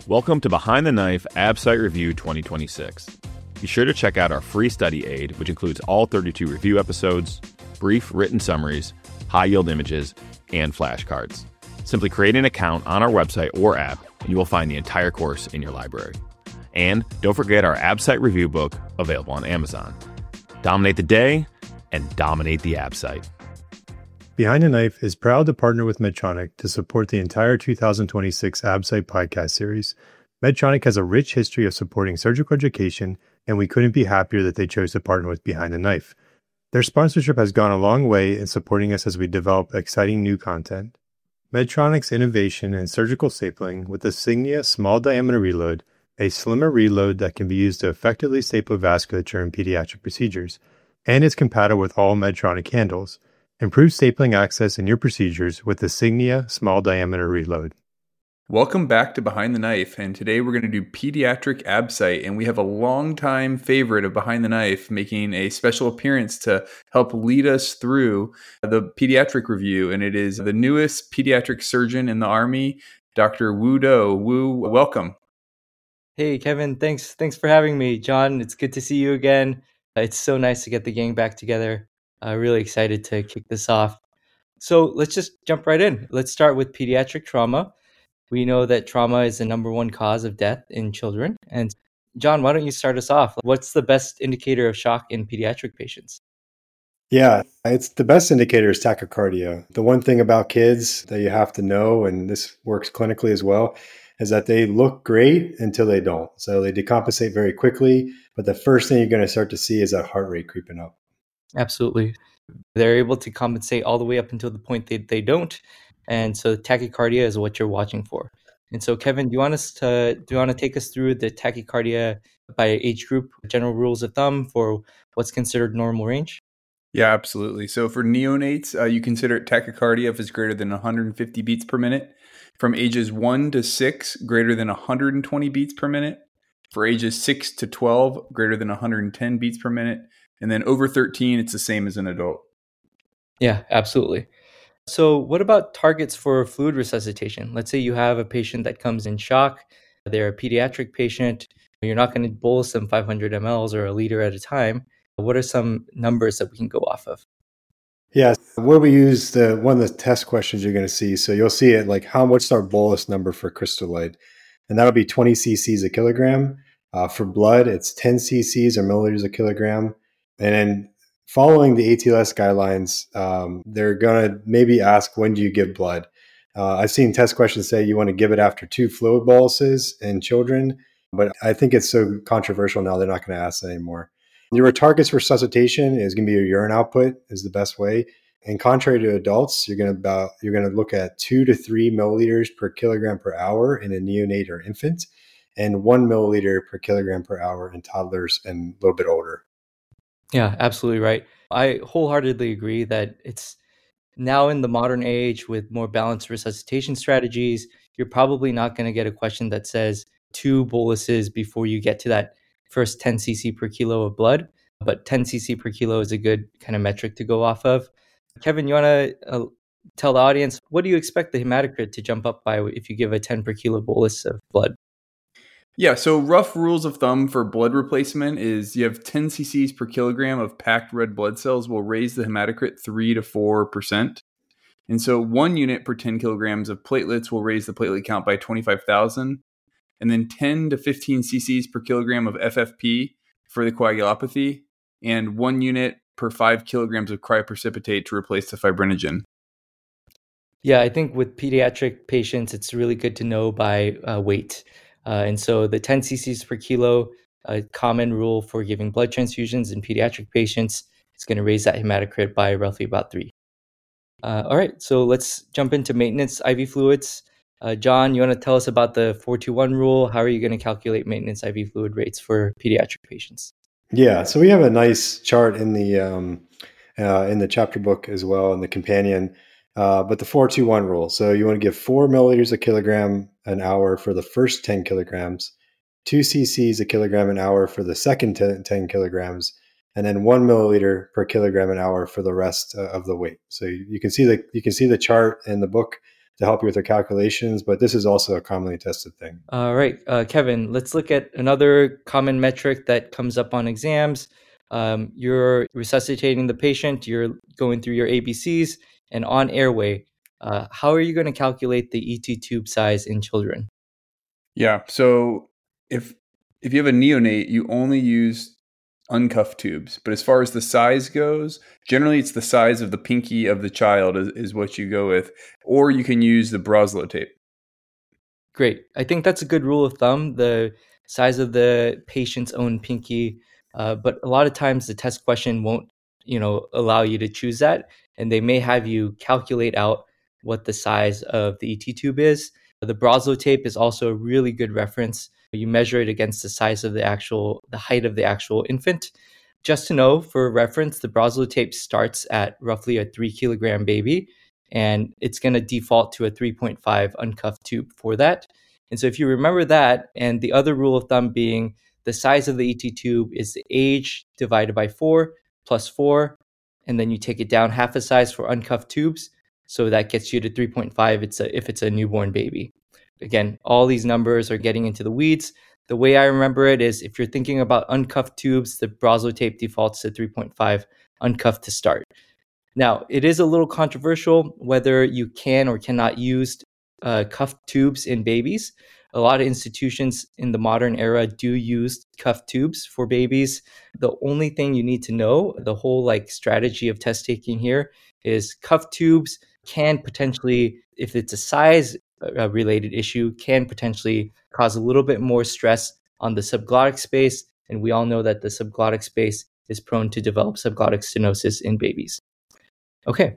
Welcome to Behind the Knife AbSite Review 2026. Be sure to check out our free study aid, which includes all 32 review episodes, brief written summaries, high-yield images, and flashcards. Simply create an account on our website or app, and you will find the entire course in your library. And don't forget our AbSite review book, available on Amazon. Dominate the day and dominate the AbSite. Behind the Knife is proud to partner with Medtronic to support the entire 2026 AbSite podcast series. Medtronic has a rich history of supporting surgical education, and we couldn't be happier that they chose to partner with Behind the Knife. Their sponsorship has gone a long way in supporting us as we develop exciting new content. Medtronic's innovation in surgical stapling with the Signia small diameter reload, a slimmer reload that can be used to effectively staple vasculature in pediatric procedures, and is compatible with all Medtronic handles. Improve stapling access in your procedures with the Signia small diameter reload. Welcome back to Behind the Knife, and today we're going to do pediatric AbSite, and we have a longtime favorite of Behind the Knife making a special appearance to help lead us through the pediatric review, and it is the newest pediatric surgeon in the Army, Dr. Wu Do. Wu, welcome. Hey, Kevin, thanks for having me. John, it's good to see you again. It's so nice to get the gang back together. Really excited to kick this off. So let's just jump right in. Let's start with pediatric trauma. We know that trauma is the number one cause of death in children. And John, why don't you start us off? What's the best indicator of shock in pediatric patients? Yeah, it's the best indicator is tachycardia. The one thing about kids that you have to know, and this works clinically as well, is that they look great until they don't. So they decompensate very quickly, but the first thing you're going to start to see is that heart rate creeping up. Absolutely. They're able to compensate all the way up until the point they don't. And so tachycardia is what you're watching for. And so, Kevin, do you want to take us through the tachycardia by age group, general rules of thumb for what's considered normal range? Yeah, absolutely. So for neonates, you consider tachycardia if it's greater than 150 beats per minute. From ages 1 to 6, greater than 120 beats per minute. For ages 6 to 12, greater than 110 beats per minute. And then over 13, it's the same as an adult. Yeah, absolutely. So what about targets for fluid resuscitation? Let's say you have a patient that comes in shock. They're a pediatric patient. You're not going to bolus them 500 mLs or a liter at a time. What are some numbers that we can go off of? Yeah, where we use one of the test questions you're going to see. So you'll see it like what's our bolus number for crystalloid? And that'll be 20 cc's a kilogram. For blood, it's 10 cc's or milliliters a kilogram. And then following the ATLS guidelines, they're going to maybe ask, when do you give blood? I've seen test questions say you want to give it after 2 fluid boluses in children, but I think it's so controversial now they're not going to ask that anymore. Your targets for resuscitation is going to be your urine output is the best way. And contrary to adults, you're going to look at 2 to 3 milliliters per kilogram per hour in a neonate or infant, and 1 milliliter per kilogram per hour in toddlers and a little bit older. Yeah, absolutely right. I wholeheartedly agree that it's now in the modern age with more balanced resuscitation strategies, you're probably not going to get a question that says 2 boluses before you get to that first 10 cc per kilo of blood, but 10 cc per kilo is a good kind of metric to go off of. Kevin, you want to tell the audience, what do you expect the hematocrit to jump up by if you give a 10 per kilo bolus of blood? Yeah, so rough rules of thumb for blood replacement is you have 10 cc's per kilogram of packed red blood cells will raise the hematocrit 3 to 4%. And so 1 unit per 10 kilograms of platelets will raise the platelet count by 25,000. And then 10 to 15 cc's per kilogram of FFP for the coagulopathy, and 1 unit per 5 kilograms of cryoprecipitate to replace the fibrinogen. Yeah, I think with pediatric patients, it's really good to know by weight. And so the 10 cc's per kilo, a common rule for giving blood transfusions in pediatric patients, is going to raise that hematocrit by roughly about 3. All right, so let's jump into maintenance IV fluids. John, you want to tell us about the 421 rule? How are you going to calculate maintenance IV fluid rates for pediatric patients? Yeah, so we have a nice chart in the chapter book as well, in the companion. But the 421 rule. So you want to give 4 milliliters a kilogram an hour for the first 10 kilograms, 2 cc's a kilogram an hour for the second 10 kilograms, and then 1 milliliter per kilogram an hour for the rest of the weight. So you can see the chart in the book to help you with the calculations, but this is also a commonly tested thing. All right, Kevin, let's look at another common metric that comes up on exams. You're resuscitating the patient, you're going through your ABCs, and on airway, how are you going to calculate the ET tube size in children? Yeah, so if you have a neonate, you only use uncuffed tubes. But as far as the size goes, generally it's the size of the pinky of the child is what you go with. Or you can use the Broslow tape. Great. I think that's a good rule of thumb, the size of the patient's own pinky. But a lot of times the test question won't, allow you to choose that. And they may have you calculate out what the size of the ET tube is. The Broslow tape is also a really good reference. You measure it against the size of the height of the actual infant. Just to know, for reference, the Broslow tape starts at roughly a 3 kilogram baby, and it's going to default to a 3.5 uncuffed tube for that. And so if you remember that, and the other rule of thumb being the size of the ET tube is the age divided by 4 plus 4, and then you take it down half a size for uncuffed tubes. So that gets you to 3.5 if it's a newborn baby. Again, all these numbers are getting into the weeds. The way I remember it is if you're thinking about uncuffed tubes, the Broslow tape defaults to 3.5 uncuffed to start. Now, it is a little controversial whether you can or cannot use cuffed tubes in babies. A lot of institutions in the modern era do use cuffed tubes for babies. The only thing you need to know, the whole strategy of test taking here, is cuffed tubes can potentially, if it's a size related issue, can potentially cause a little bit more stress on the subglottic space. And we all know that the subglottic space is prone to develop subglottic stenosis in babies. Okay,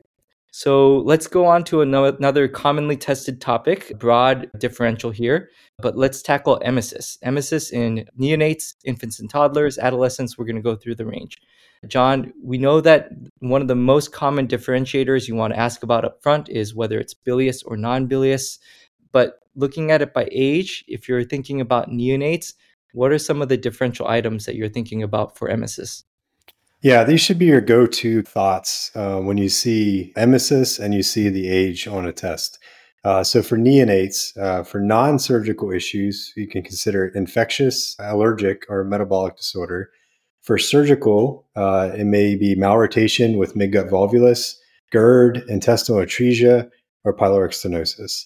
so let's go on to another commonly tested topic, broad differential here, but let's tackle emesis. Emesis in neonates, infants and toddlers, adolescents. We're going to go through the range. John, we know that one of the most common differentiators you want to ask about up front is whether it's bilious or non-bilious. But looking at it by age, if you're thinking about neonates, what are some of the differential items that you're thinking about for emesis? Yeah, these should be your go-to thoughts when you see emesis and you see the age on a test. So for neonates, for non-surgical issues, you can consider infectious, allergic, or metabolic disorder. For surgical, it may be malrotation with midgut volvulus, GERD, intestinal atresia, or pyloric stenosis.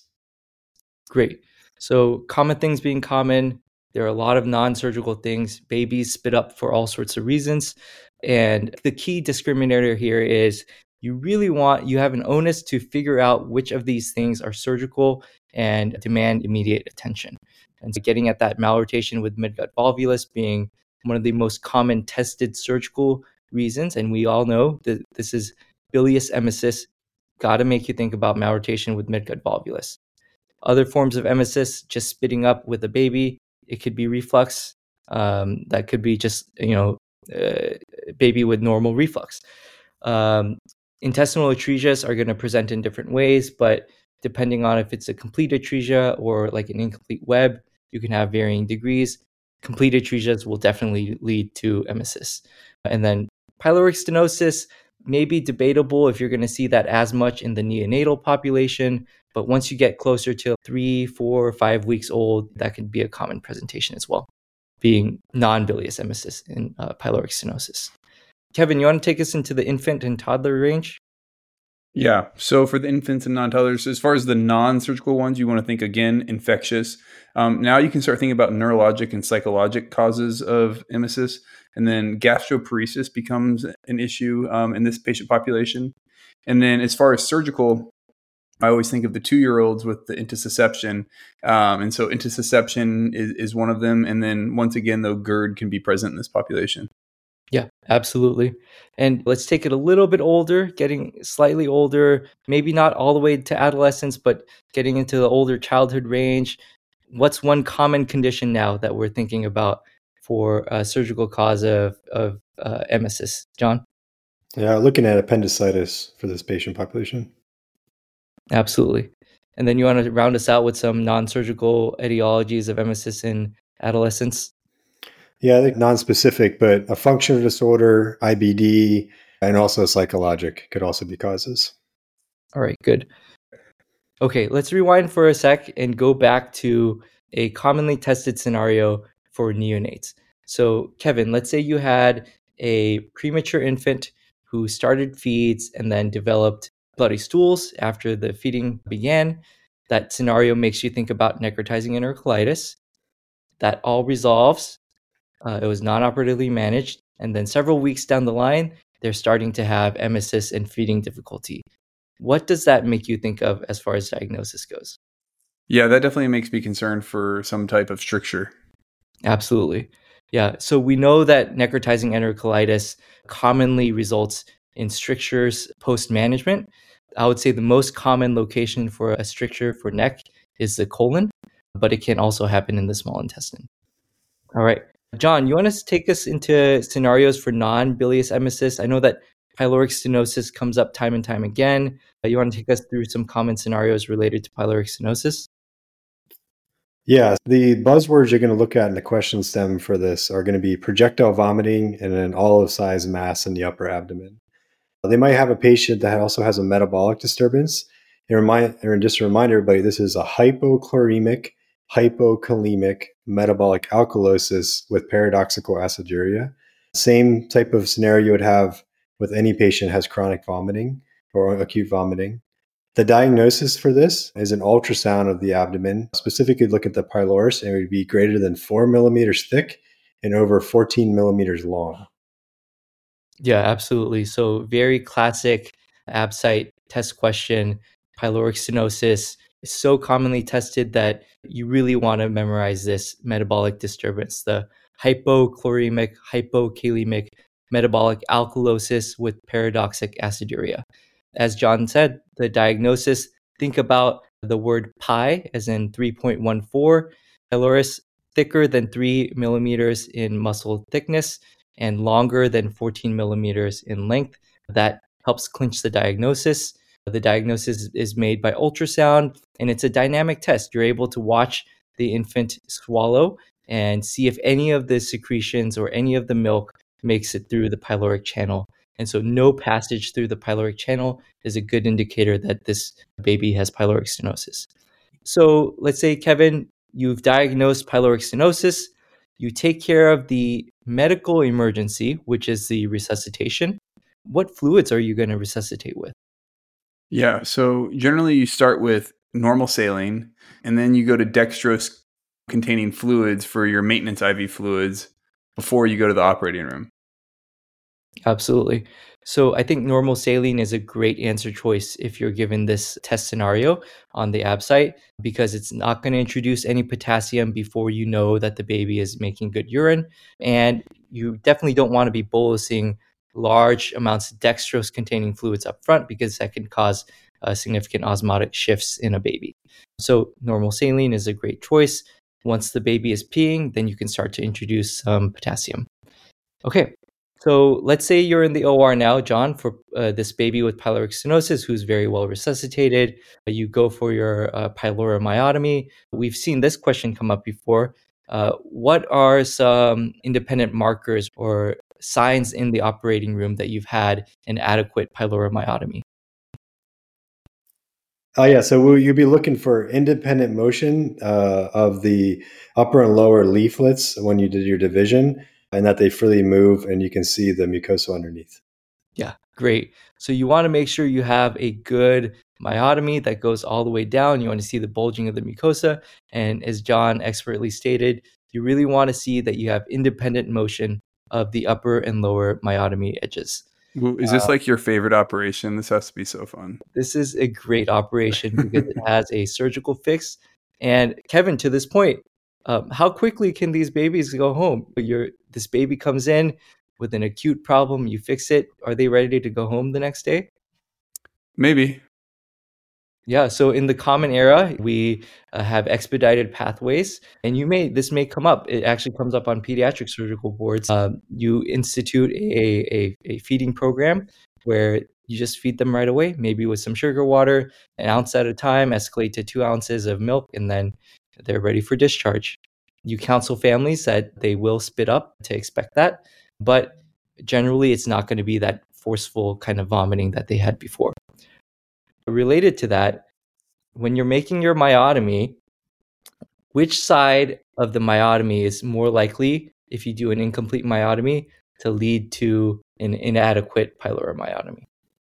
Great. So common things being common, there are a lot of non-surgical things. Babies spit up for all sorts of reasons. And the key discriminator here is you have an onus to figure out which of these things are surgical and demand immediate attention. And so getting at that malrotation with midgut volvulus being one of the most common tested surgical reasons, and we all know that this is bilious emesis, got to make you think about malrotation with midgut volvulus. Other forms of emesis, just spitting up with a baby, it could be reflux. That could be just, baby with normal reflux. Intestinal atresias are going to present in different ways, but depending on if it's a complete atresia or like an incomplete web, you can have varying degrees. Complete atresias will definitely lead to emesis. And then pyloric stenosis may be debatable if you're going to see that as much in the neonatal population, but once you get closer to 3, 4, 5 weeks old, that could be a common presentation as well, being non-bilious emesis in pyloric stenosis. Kevin, you want to take us into the infant and toddler range? Yeah. So for the infants and non-toddlers, as far as the non-surgical ones, you want to think, again, infectious. Now you can start thinking about neurologic and psychologic causes of emesis. And then gastroparesis becomes an issue in this patient population. And then as far as surgical, I always think of the 2-year-olds with the intussusception. And so intussusception is one of them. And then once again, though, GERD can be present in this population. Yeah, absolutely. And let's take it a little bit older, getting slightly older, maybe not all the way to adolescence, but getting into the older childhood range. What's one common condition now that we're thinking about for a surgical cause of emesis? John? Yeah, looking at appendicitis for this patient population. Absolutely. And then you want to round us out with some non-surgical etiologies of emesis in adolescents? Yeah, I think non-specific, but a functional disorder, IBD, and also psychologic could also be causes. All right, good. Okay, let's rewind for a sec and go back to a commonly tested scenario for neonates. So, Kevin, let's say you had a premature infant who started feeds and then developed bloody stools after the feeding began. That scenario makes you think about necrotizing enterocolitis. That all resolves. It was non-operatively managed, and then several weeks down the line, they're starting to have emesis and feeding difficulty. What does that make you think of as far as diagnosis goes? Yeah, that definitely makes me concerned for some type of stricture. Absolutely. Yeah. So we know that necrotizing enterocolitis commonly results in strictures post management. I would say the most common location for a stricture for neck is the colon, but it can also happen in the small intestine. All right. John, you want to take us into scenarios for non-bilious emesis? I know that pyloric stenosis comes up time and time again. You want to take us through some common scenarios related to pyloric stenosis? Yeah, the buzzwords you're going to look at in the question stem for this are going to be projectile vomiting and an olive-sized mass in the upper abdomen. They might have a patient that also has a metabolic disturbance. And just to remind everybody, this is a hypochloremic, hypokalemic metabolic alkalosis with paradoxical aciduria. Same type of scenario you would have with any patient has chronic vomiting or acute vomiting. The diagnosis for this is an ultrasound of the abdomen, specifically look at the pylorus, and it would be greater than 4 millimeters thick and over 14 millimeters long. Yeah, absolutely. So very classic ABSITE test question. Pyloric stenosis is so commonly tested that you really want to memorize this metabolic disturbance, the hypochloremic, hypokalemic metabolic alkalosis with paradoxic aciduria. As John said, the diagnosis, think about the word pi as in 3.14, pylorus thicker than 3 millimeters in muscle thickness and longer than 14 millimeters in length. That helps clinch the diagnosis. The diagnosis is made by ultrasound, and it's a dynamic test. You're able to watch the infant swallow and see if any of the secretions or any of the milk makes it through the pyloric channel. And so, no passage through the pyloric channel is a good indicator that this baby has pyloric stenosis. So, let's say, Kevin, you've diagnosed pyloric stenosis. You take care of the medical emergency, which is the resuscitation. What fluids are you going to resuscitate with? Yeah, so generally you start with normal saline, and then you go to dextrose containing fluids for your maintenance IV fluids before you go to the operating room. Absolutely. So I think normal saline is a great answer choice if you're given this test scenario on the ABSITE because it's not going to introduce any potassium before you know that the baby is making good urine. And you definitely don't want to be bolusing large amounts of dextrose containing fluids up front because that can cause significant osmotic shifts in a baby. So normal saline is a great choice. Once the baby is peeing, then you can start to introduce some potassium. Okay, so let's say you're in the OR now, John, for this baby with pyloric stenosis who's very well resuscitated. You go for your pyloromyotomy. We've seen this question come up before. What are some independent markers or signs in the operating room that you've had an adequate pyloromyotomy? Yeah, so you'll be looking for independent motion of the upper and lower leaflets when you did your division, and that they freely move and you can see the mucosa underneath. Yeah, great. So you want to make sure you have a good myotomy that goes all the way down. You want to see the bulging of the mucosa. And as John expertly stated, you really want to see that you have independent motion of the upper and lower myotomy edges. Is this like your favorite operation? This has to be so fun. This is a great operation because it has a surgical fix. And Kevin, to this point, how quickly can these babies go home? This baby comes in with an acute problem, you fix it. Are they ready to go home the next day? Maybe. Yeah, so in the common era, we have expedited pathways, and this may come up. It actually comes up on pediatric surgical boards. You institute a feeding program where you just feed them right away, maybe with some sugar water, an ounce at a time, escalate to 2 ounces of milk, and then they're ready for discharge. You counsel families that they will spit up to expect that, but generally it's not going to be that forceful kind of vomiting that they had before. Related to that, when you're making your myotomy, which side of the myotomy is more likely, if you do an incomplete myotomy, to lead to an inadequate pylori myotomy?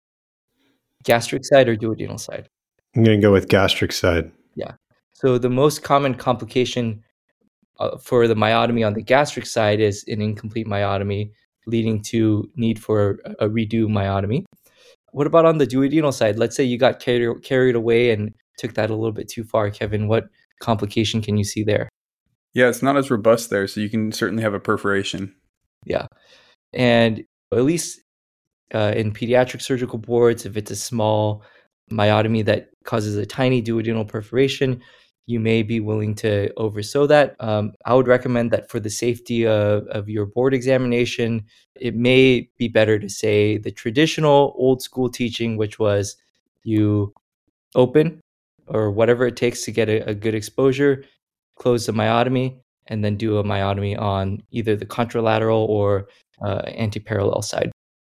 Gastric side or duodenal side? I'm going to go with gastric side. Yeah. So the most common complication for the myotomy on the gastric side is an incomplete myotomy, leading to need for a redo myotomy. What about on the duodenal side? Let's say you got carried away and took that a little bit too far, Kevin. What complication can you see there? Yeah, it's not as robust there, so you can certainly have a perforation. Yeah. And at least in pediatric surgical boards, if it's a small myotomy that causes a tiny duodenal perforation, you may be willing to oversew that. I would recommend that for the safety of your board examination, it may be better to say the traditional old school teaching, which was you open or whatever it takes to get a good exposure, close the myotomy, and then do a myotomy on either the contralateral or anti-parallel side.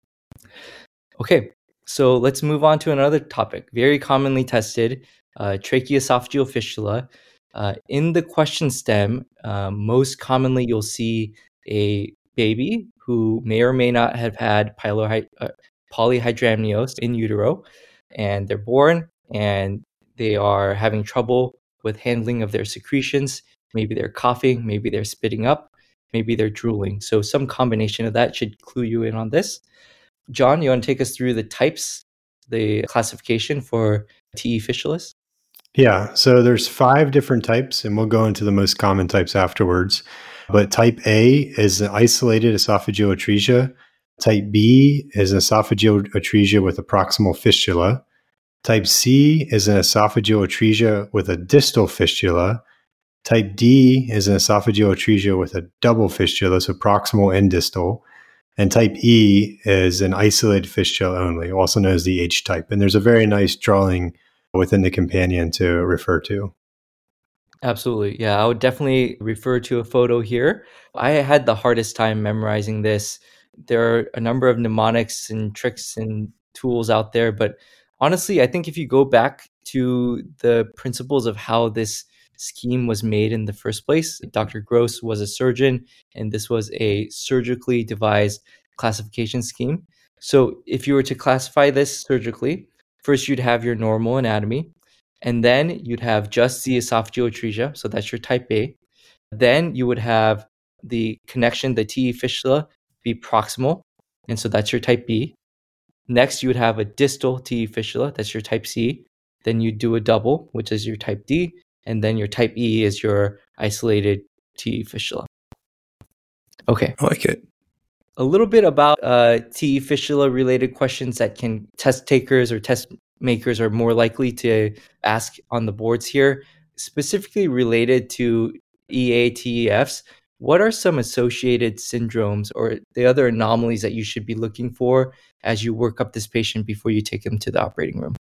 Okay, so let's move on to another topic. Very commonly tested, tracheoesophageal fistula. In the question stem, most commonly you'll see a baby who may or may not have had polyhydramnios in utero, and they're born and they are having trouble with handling of their secretions. Maybe they're coughing, maybe they're spitting up, maybe they're drooling. So some combination of that should clue you in on this. John, you want to take us through the types, the classification for TE fistulas? Yeah, so there's 5 different types, and we'll go into the most common types afterwards. But type A is an isolated esophageal atresia. Type B is an esophageal atresia with a proximal fistula. Type C is an esophageal atresia with a distal fistula. Type D is an esophageal atresia with a double fistula, so proximal and distal. And type E is an isolated fistula only, also known as the H type. And there's a very nice drawing within the companion to refer to. Absolutely. Yeah, I would definitely refer to a photo here. I had the hardest time memorizing this. There are a number of mnemonics and tricks and tools out there, but honestly, I think if you go back to the principles of how this scheme was made in the first place, Dr. Gross was a surgeon, and this was a surgically devised classification scheme. So if you were to classify this surgically, first you'd have your normal anatomy, and then you'd have just the esophageal atresia, so that's your type A. Then you would have the connection, the TE fistula, be proximal, and so that's your type B. Next, you would have a distal TE fistula, that's your type C. Then you do a double, which is your type D, and then your type E is your isolated TE fistula. Okay. I like it. A little bit about TE fistula related questions that can test takers or test makers are more likely to ask on the boards here, specifically related to EATEFs. What are some associated syndromes or the other anomalies that you should be looking for as you work up this patient before you take him to the operating room?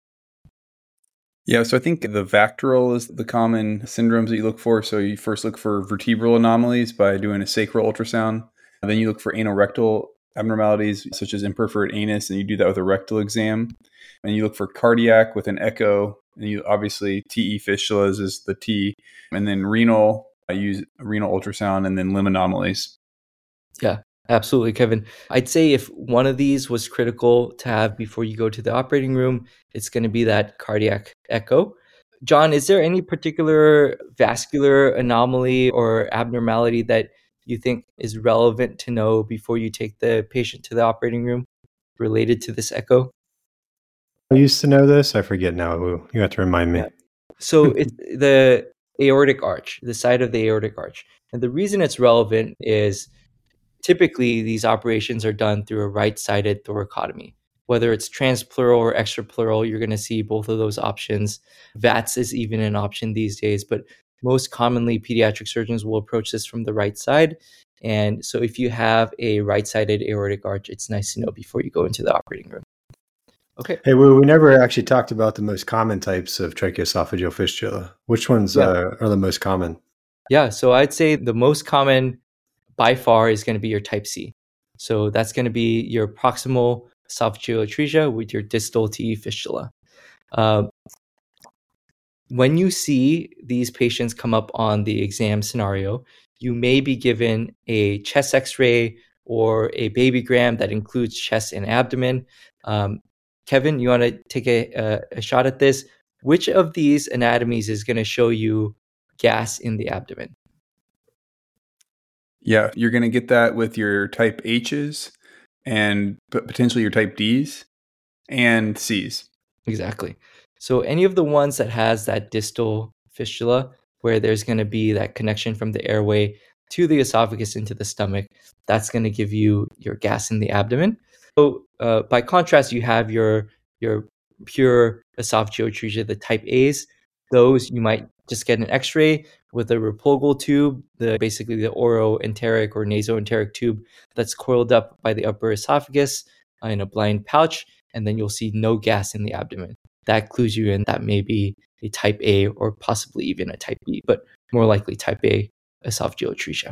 Yeah, so I think the VACTERL is the common syndromes that you look for. So you first look for vertebral anomalies by doing a sacral ultrasound. Then you look for anorectal abnormalities such as imperforate anus, and you do that with a rectal exam. And you look for cardiac with an echo. And you obviously TE fistulas is the T. And then renal, I use renal ultrasound, and then limb anomalies. Yeah, absolutely, Kevin. I'd say if one of these was critical to have before you go to the operating room, it's going to be that cardiac echo. John, is there any particular vascular anomaly or abnormality that you think is relevant to know before you take the patient to the operating room related to this echo? I used to know this. I forget now. You have to remind me. Yeah. So it's the aortic arch, the side of the aortic arch. And the reason it's relevant is typically these operations are done through a right-sided thoracotomy. Whether it's transpleural or extrapleural, you're going to see both of those options. VATS is even an option these days, but most commonly pediatric surgeons will approach this from the right side. And so if you have a right-sided aortic arch, it's nice to know before you go into the operating room. Okay. Hey, we never actually talked about the most common types of tracheoesophageal fistula. Which ones are the most common? Yeah, so I'd say the most common by far is going to be your type C. So that's going to be your proximal esophageal atresia with your distal TE fistula. when you see these patients come up on the exam scenario, you may be given a chest x-ray or a babygram that includes chest and abdomen. Kevin, you want to take a shot at this? Which of these anatomies is going to show you gas in the abdomen? Yeah, you're going to get that with your type H's and potentially your type D's and C's. Exactly. So any of the ones that has that distal fistula, where there's going to be that connection from the airway to the esophagus into the stomach, that's going to give you your gas in the abdomen. So by contrast, you have your pure esophageal atresia, the type A's. Those you might just get an X-ray with a replogal tube, basically the oroenteric or nasoenteric tube that's coiled up by the upper esophagus in a blind pouch, and then you'll see no gas in the abdomen. That clues you in that may be a type A or possibly even a type B, but more likely type A esophageal atresia.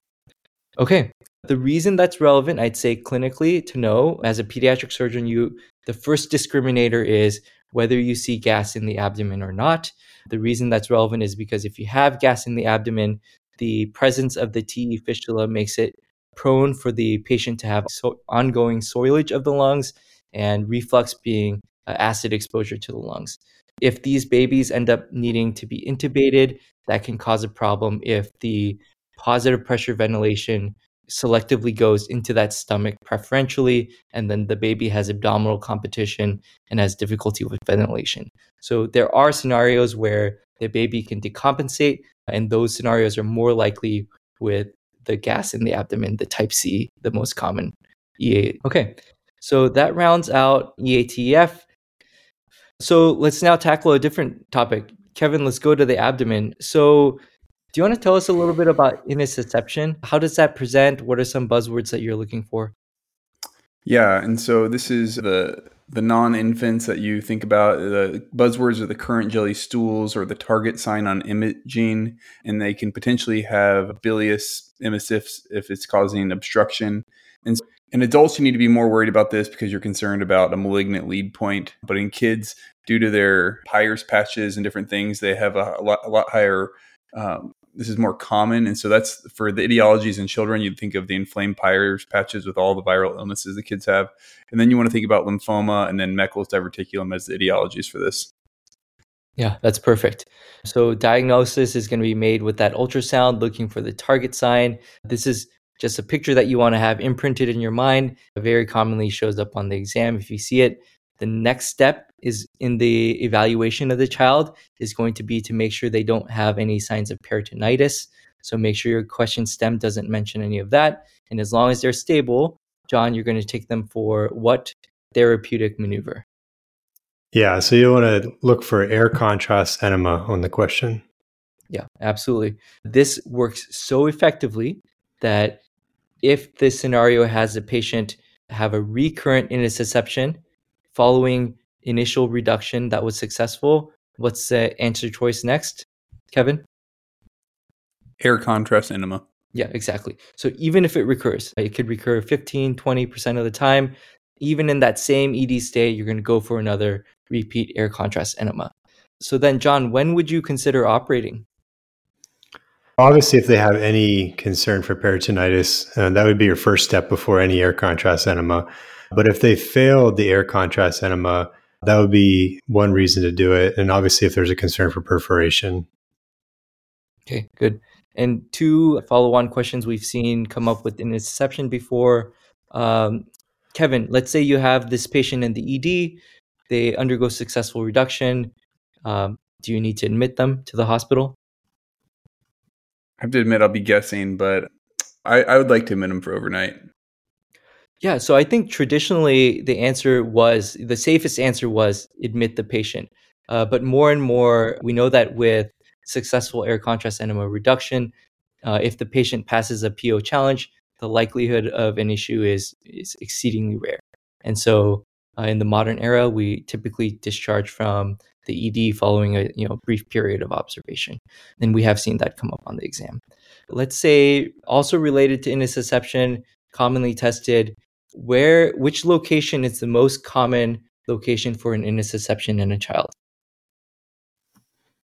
Okay, the reason that's relevant, I'd say clinically to know, as a pediatric surgeon, the first discriminator is whether you see gas in the abdomen or not. The reason that's relevant is because if you have gas in the abdomen, the presence of the TE fistula makes it prone for the patient to have ongoing soilage of the lungs and reflux being acid exposure to the lungs. If these babies end up needing to be intubated, that can cause a problem if the positive pressure ventilation selectively goes into that stomach preferentially, and then the baby has abdominal competition and has difficulty with ventilation. So there are scenarios where the baby can decompensate, and those scenarios are more likely with the gas in the abdomen, the type C, the most common EA. Okay, so that rounds out EATF. So let's now tackle a different topic. Kevin, let's go to the abdomen. So do you want to tell us a little bit about intussusception? How does that present? What are some buzzwords that you're looking for? Yeah, and so this is the non-infants that you think about. The buzzwords are the current jelly stools or the target sign on imaging, and they can potentially have bilious emesis if it's causing obstruction. And in adults, you need to be more worried about this because you're concerned about a malignant lead point. But in kids, due to their Peyer's patches and different things, they have a lot higher. This is more common. And so that's for the etiologies in children. You'd think of the inflamed Peyer's patches with all the viral illnesses the kids have. And then you want to think about lymphoma and then Meckel's diverticulum as the etiologies for this. Yeah, that's perfect. So diagnosis is going to be made with that ultrasound, looking for the target sign. This is just a picture that you want to have imprinted in your mind. It very commonly shows up on the exam if you see it. The next step is in the evaluation of the child is going to be to make sure they don't have any signs of peritonitis. So make sure your question stem doesn't mention any of that. And as long as they're stable, John, you're going to take them for what therapeutic maneuver? Yeah, so you want to look for air contrast enema on the question. Yeah, absolutely. This works so effectively that if this scenario has a patient have a recurrent intussusception following initial reduction that was successful, what's the answer choice next, Kevin? Air contrast enema. Yeah, exactly. So even if it recurs, it could recur 15, 20% of the time. Even in that same ED stay, you're going to go for another repeat air contrast enema. So then, John, when would you consider operating? Obviously, if they have any concern for peritonitis, that would be your first step before any air contrast enema. But if they failed the air contrast enema, that would be one reason to do it. And obviously, if there's a concern for perforation. Okay, good. And two follow-on questions we've seen come up with intussusception before. Kevin, let's say you have this patient in the ED, they undergo successful reduction. Do you need to admit them to the hospital? I have to admit, I'll be guessing, but I would like to admit them for overnight. Yeah, so I think traditionally the safest answer was admit the patient. But more and more, we know that with successful air contrast enema reduction, if the patient passes a PO challenge, the likelihood of an issue is exceedingly rare. And so in the modern era, we typically discharge from the ED following a brief period of observation. And we have seen that come up on the exam. Let's say also related to intussusception, commonly tested, which location is the most common location for an intussusception in a child?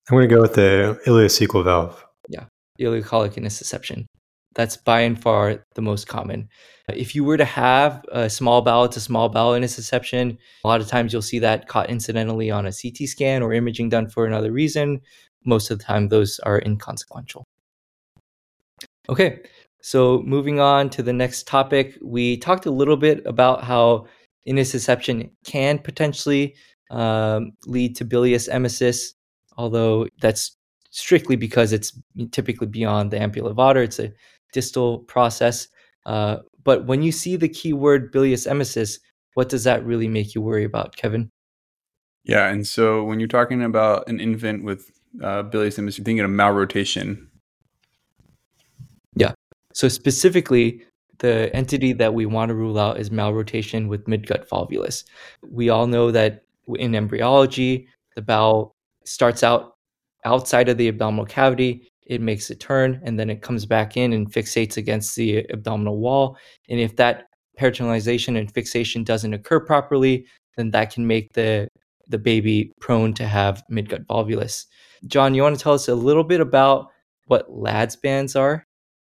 I'm going to go with the ileocecal valve. Yeah, ileocolic intussusception. That's by and far the most common. If you were to have a small bowel to small bowel intussusception, a lot of times you'll see that caught incidentally on a CT scan or imaging done for another reason. Most of the time, those are inconsequential. Okay, so moving on to the next topic, we talked a little bit about how intussusception can potentially lead to bilious emesis, although that's strictly because it's typically beyond the ampulla levator. It's a distal process. But when you see the keyword bilious emesis, what does that really make you worry about, Kevin? Yeah, and so when you're talking about an infant with bilious emesis, you're thinking of malrotation. Yeah. So specifically, the entity that we want to rule out is malrotation with midgut volvulus. We all know that in embryology, the bowel starts out outside of the abdominal cavity, it makes a turn, and then it comes back in and fixates against the abdominal wall. And if that peritonialization and fixation doesn't occur properly, then that can make the baby prone to have midgut volvulus. John, you want to tell us a little bit about what LADS bands are?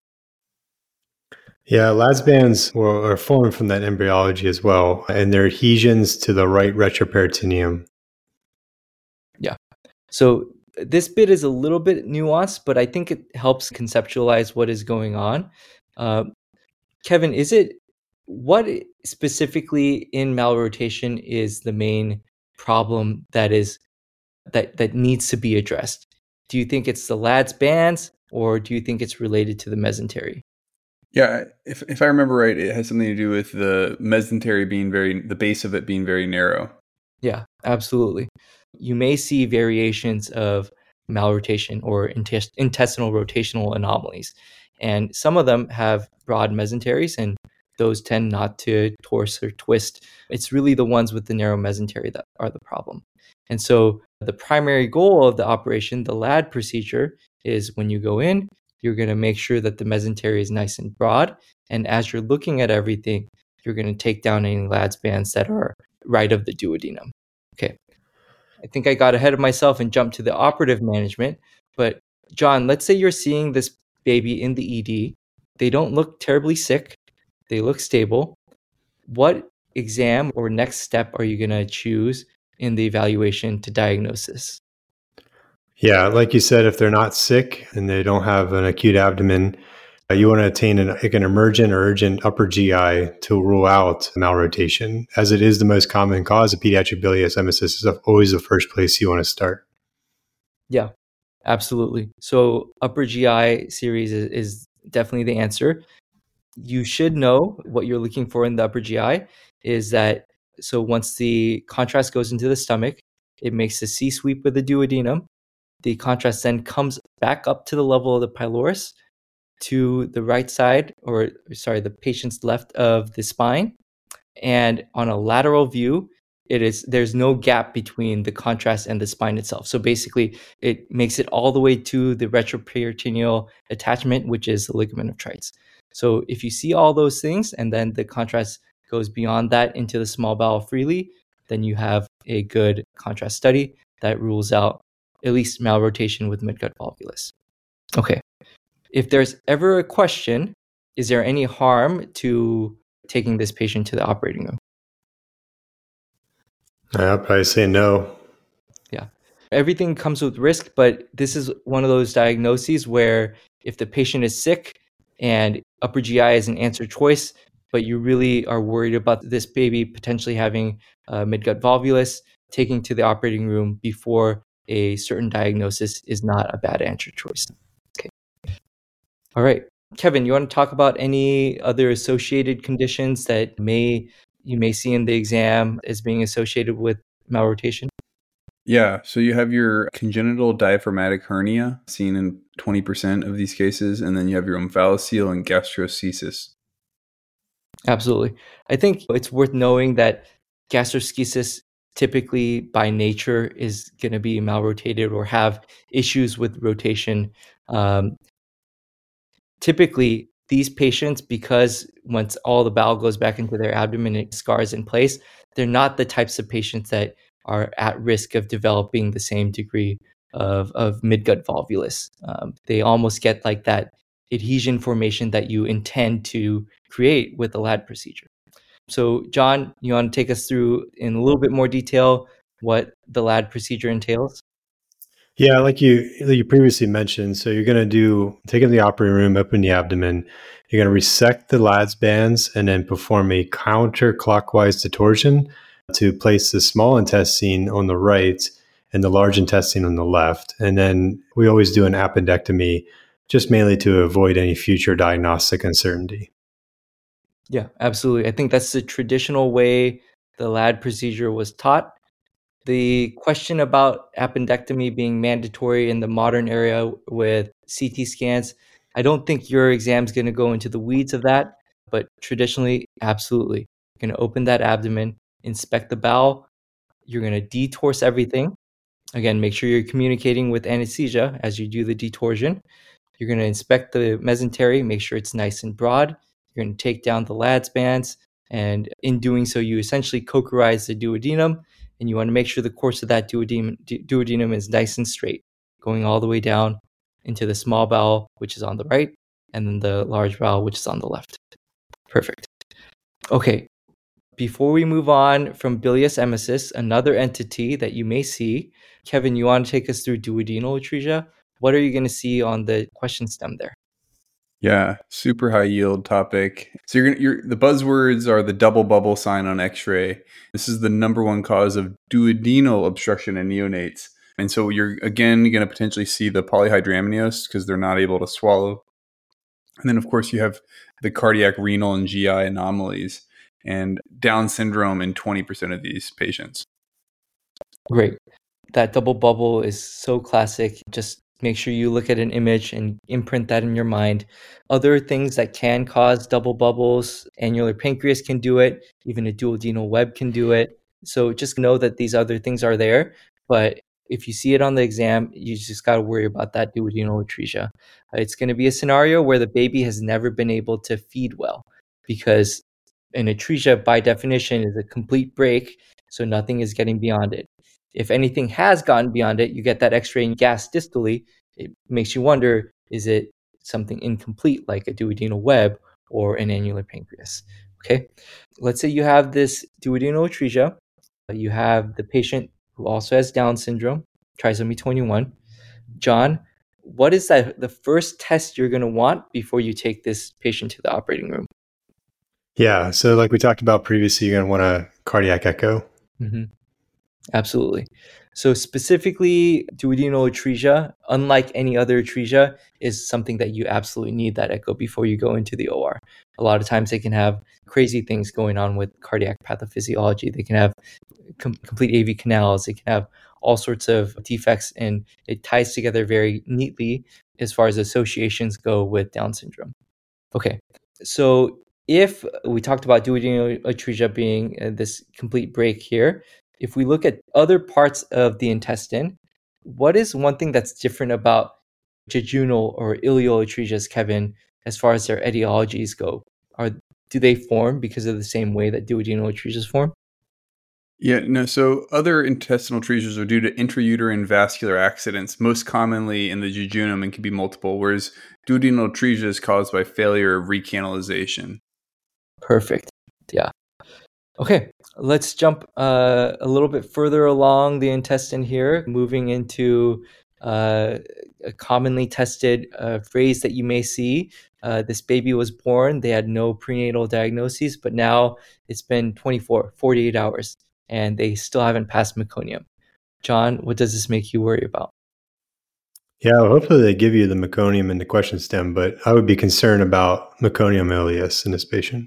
Yeah, LADS bands are formed from that embryology as well, and they're adhesions to the right retroperitoneum. Yeah. So this bit is a little bit nuanced, but I think it helps conceptualize what is going on. Kevin, what specifically in malrotation is the main problem that needs to be addressed? Do you think it's the LADS bands, or do you think it's related to the mesentery? Yeah, if I remember right, it has something to do with the mesentery being the base of it being very narrow. Yeah, absolutely. You may see variations of malrotation or intestinal rotational anomalies. And some of them have broad mesenteries, and those tend not to torse or twist. It's really the ones with the narrow mesentery that are the problem. And so the primary goal of the operation, the LAD procedure, is when you go in, you're going to make sure that the mesentery is nice and broad. And as you're looking at everything, you're going to take down any LADS bands that are right of the duodenum. Okay. I think I got ahead of myself and jumped to the operative management. But John, let's say you're seeing this baby in the ED. They don't look terribly sick. They look stable. What exam or next step are you going to choose in the evaluation to diagnose this? Yeah, like you said, if they're not sick and they don't have an acute abdomen, you want to attain an emergent or urgent upper GI to rule out malrotation, as it is the most common cause of pediatric bilious emesis. Is always the first place you want to start. Yeah, absolutely. So upper GI series is definitely the answer. You should know what you're looking for in the upper GI is that, so once the contrast goes into the stomach, it makes a C sweep with the duodenum. The contrast then comes back up to the level of the pylorus to the right side, the patient's left of the spine. And on a lateral view, there's no gap between the contrast and the spine itself. So basically, it makes it all the way to the retroperitoneal attachment, which is the ligament of Treitz. So if you see all those things, and then the contrast goes beyond that into the small bowel freely, then you have a good contrast study that rules out at least malrotation with midgut volvulus. Okay. If there's ever a question, is there any harm to taking this patient to the operating room? I'll probably say no. Yeah. Everything comes with risk, but this is one of those diagnoses where if the patient is sick and upper GI is an answer choice, but you really are worried about this baby potentially having midgut volvulus, taking to the operating room before a certain diagnosis is not a bad answer choice. Okay. All right. Kevin, you want to talk about any other associated conditions that you may see in the exam as being associated with malrotation? Yeah, so you have your congenital diaphragmatic hernia seen in 20% of these cases, and then you have your omphalocele and gastroschisis. Absolutely. I think it's worth knowing that gastroschisis typically by nature is going to be malrotated or have issues with rotation. Typically, these patients, because once all the bowel goes back into their abdomen, it scars in place, they're not the types of patients that are at risk of developing the same degree of midgut volvulus. They almost get like that adhesion formation that you intend to create with the LAD procedure. So, John, you want to take us through in a little bit more detail what the LAD procedure entails? Yeah, like you previously mentioned, so you're going to take in the operating room, open the abdomen. You're going to resect the LADS bands and then perform a counterclockwise detorsion to place the small intestine on the right and the large intestine on the left. And then we always do an appendectomy, just mainly to avoid any future diagnostic uncertainty. Yeah, absolutely. I think that's the traditional way the LAD procedure was taught. The question about appendectomy being mandatory in the modern era with CT scans, I don't think your exam's going to go into the weeds of that, but traditionally, absolutely. You're going to open that abdomen, inspect the bowel, you're going to detorse everything. Again, make sure you're communicating with anesthesia as you do the detorsion. You're going to inspect the mesentery, make sure it's nice and broad. You're going to take down the LADS bands, and in doing so, you essentially cochlearize the duodenum, and you want to make sure the course of that duodenum is nice and straight, going all the way down into the small bowel, which is on the right, and then the large bowel, which is on the left. Perfect. Okay. Before we move on from bilious emesis, another entity that you may see, Kevin, you want to take us through duodenal atresia? What are you going to see on the question stem there? Yeah, super high yield topic. So the buzzwords are the double bubble sign on X-ray. This is the number one cause of duodenal obstruction in neonates. And so you're again going to potentially see the polyhydramnios because they're not able to swallow. And then of course you have the cardiac, renal, and GI anomalies and Down syndrome in 20% of these patients. Great. That double bubble is so classic. Just make sure you look at an image and imprint that in your mind. Other things that can cause double bubbles, annular pancreas can do it, even a duodenal web can do it. So just know that these other things are there. But if you see it on the exam, you just got to worry about that duodenal atresia. It's going to be a scenario where the baby has never been able to feed well, because an atresia by definition is a complete break, so nothing is getting beyond it. If anything has gotten beyond it, you get that X-ray and gas distally. It makes you wonder, is it something incomplete like a duodenal web or an annular pancreas? Okay, let's say you have this duodenal atresia. You have the patient who also has Down syndrome, trisomy 21. John, what is the first test you're going to want before you take this patient to the operating room? Yeah, so like we talked about previously, you're going to want a cardiac echo. Mm-hmm. Absolutely. So specifically, duodenal atresia, unlike any other atresia, is something that you absolutely need that echo before you go into the OR. A lot of times they can have crazy things going on with cardiac pathophysiology. They can have complete AV canals. They can have all sorts of defects, and it ties together very neatly as far as associations go with Down syndrome. Okay, so if we talked about duodenal atresia being this complete break here, if we look at other parts of the intestine, what is one thing that's different about jejunal or ileal atresias, Kevin, as far as their etiologies go? Do they form because of the same way that duodenal atresias form? Yeah, no. So other intestinal atresias are due to intrauterine vascular accidents, most commonly in the jejunum, and can be multiple, whereas duodenal atresia is caused by failure of recanalization. Perfect. Yeah. Okay, let's jump a little bit further along the intestine here, moving into a commonly tested phrase that you may see. This baby was born, they had no prenatal diagnoses, but now it's been 48 hours, and they still haven't passed meconium. John, what does this make you worry about? Yeah, well, hopefully they give you the meconium in the question stem, but I would be concerned about meconium ileus in this patient.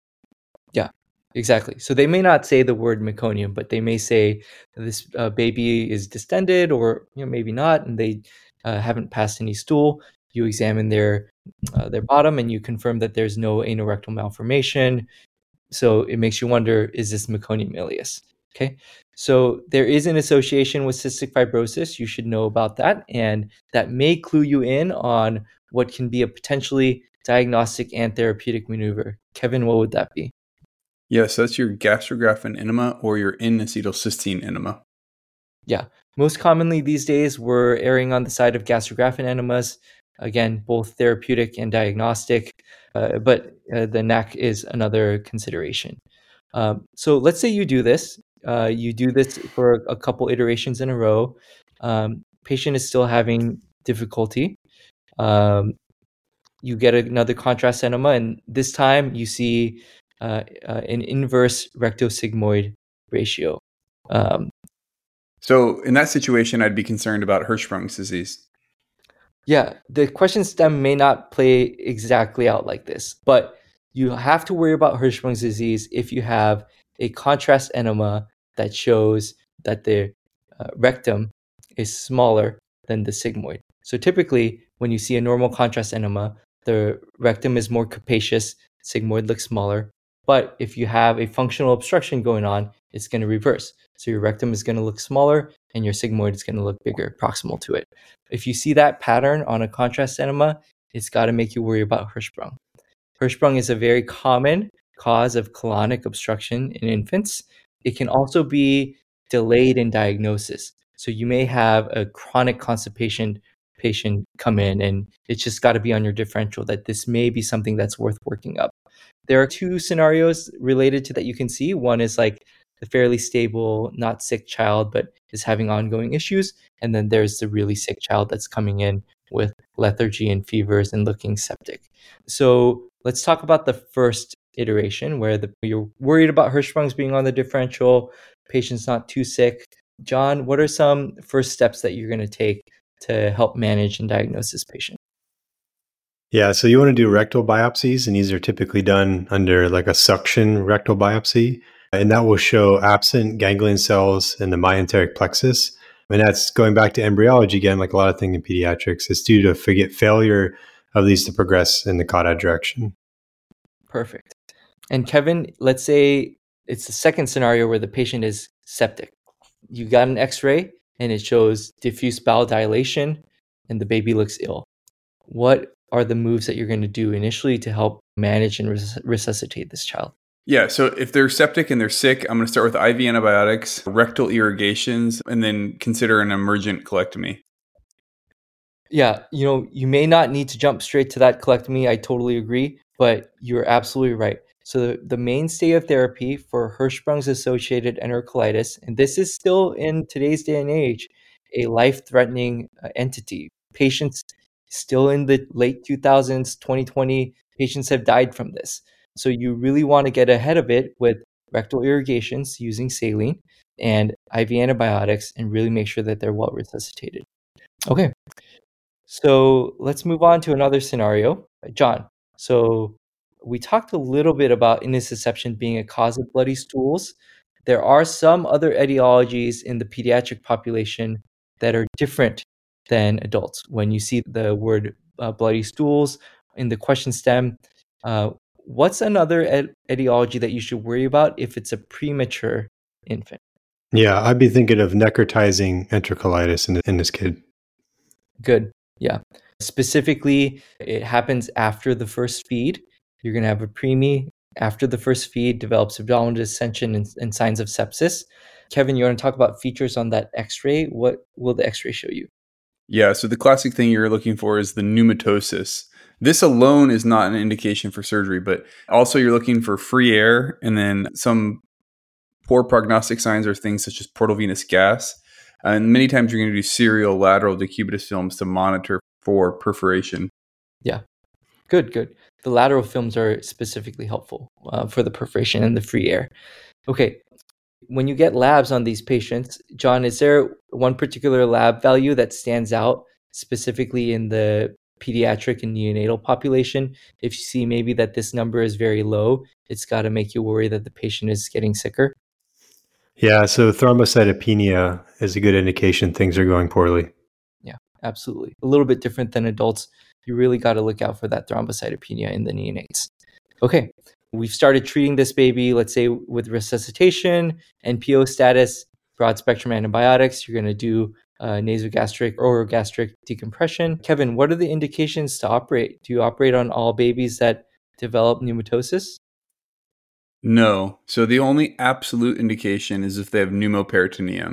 Yeah, exactly. So they may not say the word meconium, but they may say this baby is distended, or maybe not, and they haven't passed any stool. You examine their bottom, and you confirm that there's no anorectal malformation. So it makes you wonder, is this meconium ileus? Okay, so there is an association with cystic fibrosis. You should know about that, and that may clue you in on what can be a potentially diagnostic and therapeutic maneuver. Kevin, what would that be? Yes, that's your gastrographin enema or your N-acetylcysteine enema. Yeah. Most commonly these days, we're erring on the side of gastrographin enemas. Again, both therapeutic and diagnostic, but the NAC is another consideration. So let's say you do this. You do this for a couple iterations in a row. Patient is still having difficulty. You get another contrast enema, and this time you see an inverse rectosigmoid ratio. So in that situation, I'd be concerned about Hirschsprung's disease. Yeah, the question stem may not play exactly out like this, but you have to worry about Hirschsprung's disease if you have a contrast enema that shows that the rectum is smaller than the sigmoid. So typically, when you see a normal contrast enema, the rectum is more capacious, sigmoid looks smaller. But if you have a functional obstruction going on, it's going to reverse. So your rectum is going to look smaller and your sigmoid is going to look bigger proximal to it. If you see that pattern on a contrast enema, it's got to make you worry about Hirschsprung. Hirschsprung is a very common cause of colonic obstruction in infants. It can also be delayed in diagnosis. So you may have a chronic constipation patient come in, and it's just got to be on your differential that this may be something that's worth working up. There are two scenarios related to that you can see. One is like the fairly stable, not sick child, but is having ongoing issues. And then there's the really sick child that's coming in with lethargy and fevers and looking septic. So let's talk about the first iteration where you're worried about Hirschsprung's being on the differential, patient's not too sick. John, what are some first steps that you're going to take to help manage and diagnose this patient? Yeah, so you want to do rectal biopsies, and these are typically done under like a suction rectal biopsy, and that will show absent ganglion cells in the myenteric plexus. And that's going back to embryology again, like a lot of things in pediatrics. It's due to failure of these to progress in the caudate direction. Perfect. And Kevin, let's say it's the second scenario where the patient is septic. You got an X-ray and it shows diffuse bowel dilation and the baby looks ill. What are the moves that you're going to do initially to help manage and resuscitate this child? Yeah, so if they're septic and they're sick, I'm going to start with IV antibiotics, rectal irrigations, and then consider an emergent colectomy. Yeah, you may not need to jump straight to that colectomy. I totally agree, but you're absolutely right. So the mainstay of therapy for Hirschsprung's associated enterocolitis, and this is still in today's day and age, a life-threatening entity. Patients still in the late 2000s, 2020, patients have died from this. So you really want to get ahead of it with rectal irrigations using saline and IV antibiotics and really make sure that they're well resuscitated. Okay. So let's move on to another scenario. John, so we talked a little bit about intussusception being a cause of bloody stools. There are some other etiologies in the pediatric population that are different than adults. When you see the word bloody stools in the question stem, what's another etiology that you should worry about if it's a premature infant? Yeah, I'd be thinking of necrotizing enterocolitis in this kid. Good. Yeah. Specifically, it happens after the first feed. You're going to have a preemie after the first feed, develops abdominal distension and signs of sepsis. Kevin, you want to talk about features on that X-ray? What will the X-ray show you? Yeah, so the classic thing you're looking for is the pneumatosis. This alone is not an indication for surgery, but also you're looking for free air, and then some poor prognostic signs are things such as portal venous gas. And many times you're going to do serial lateral decubitus films to monitor for perforation. Yeah, good. The lateral films are specifically helpful for the perforation and the free air. Okay, when you get labs on these patients, John, is there one particular lab value that stands out specifically in the pediatric and neonatal population? If you see maybe that this number is very low, it's got to make you worry that the patient is getting sicker. Yeah, so thrombocytopenia is a good indication things are going poorly. Yeah, absolutely. A little bit different than adults. You really got to look out for that thrombocytopenia in the neonates. Okay, we've started treating this baby, let's say with resuscitation, NPO status, broad spectrum antibiotics. You're going to do nasogastric or orogastric decompression. Kevin, what are the indications to operate? Do you operate on all babies that develop pneumatosis? No. So the only absolute indication is if they have pneumoperitoneum.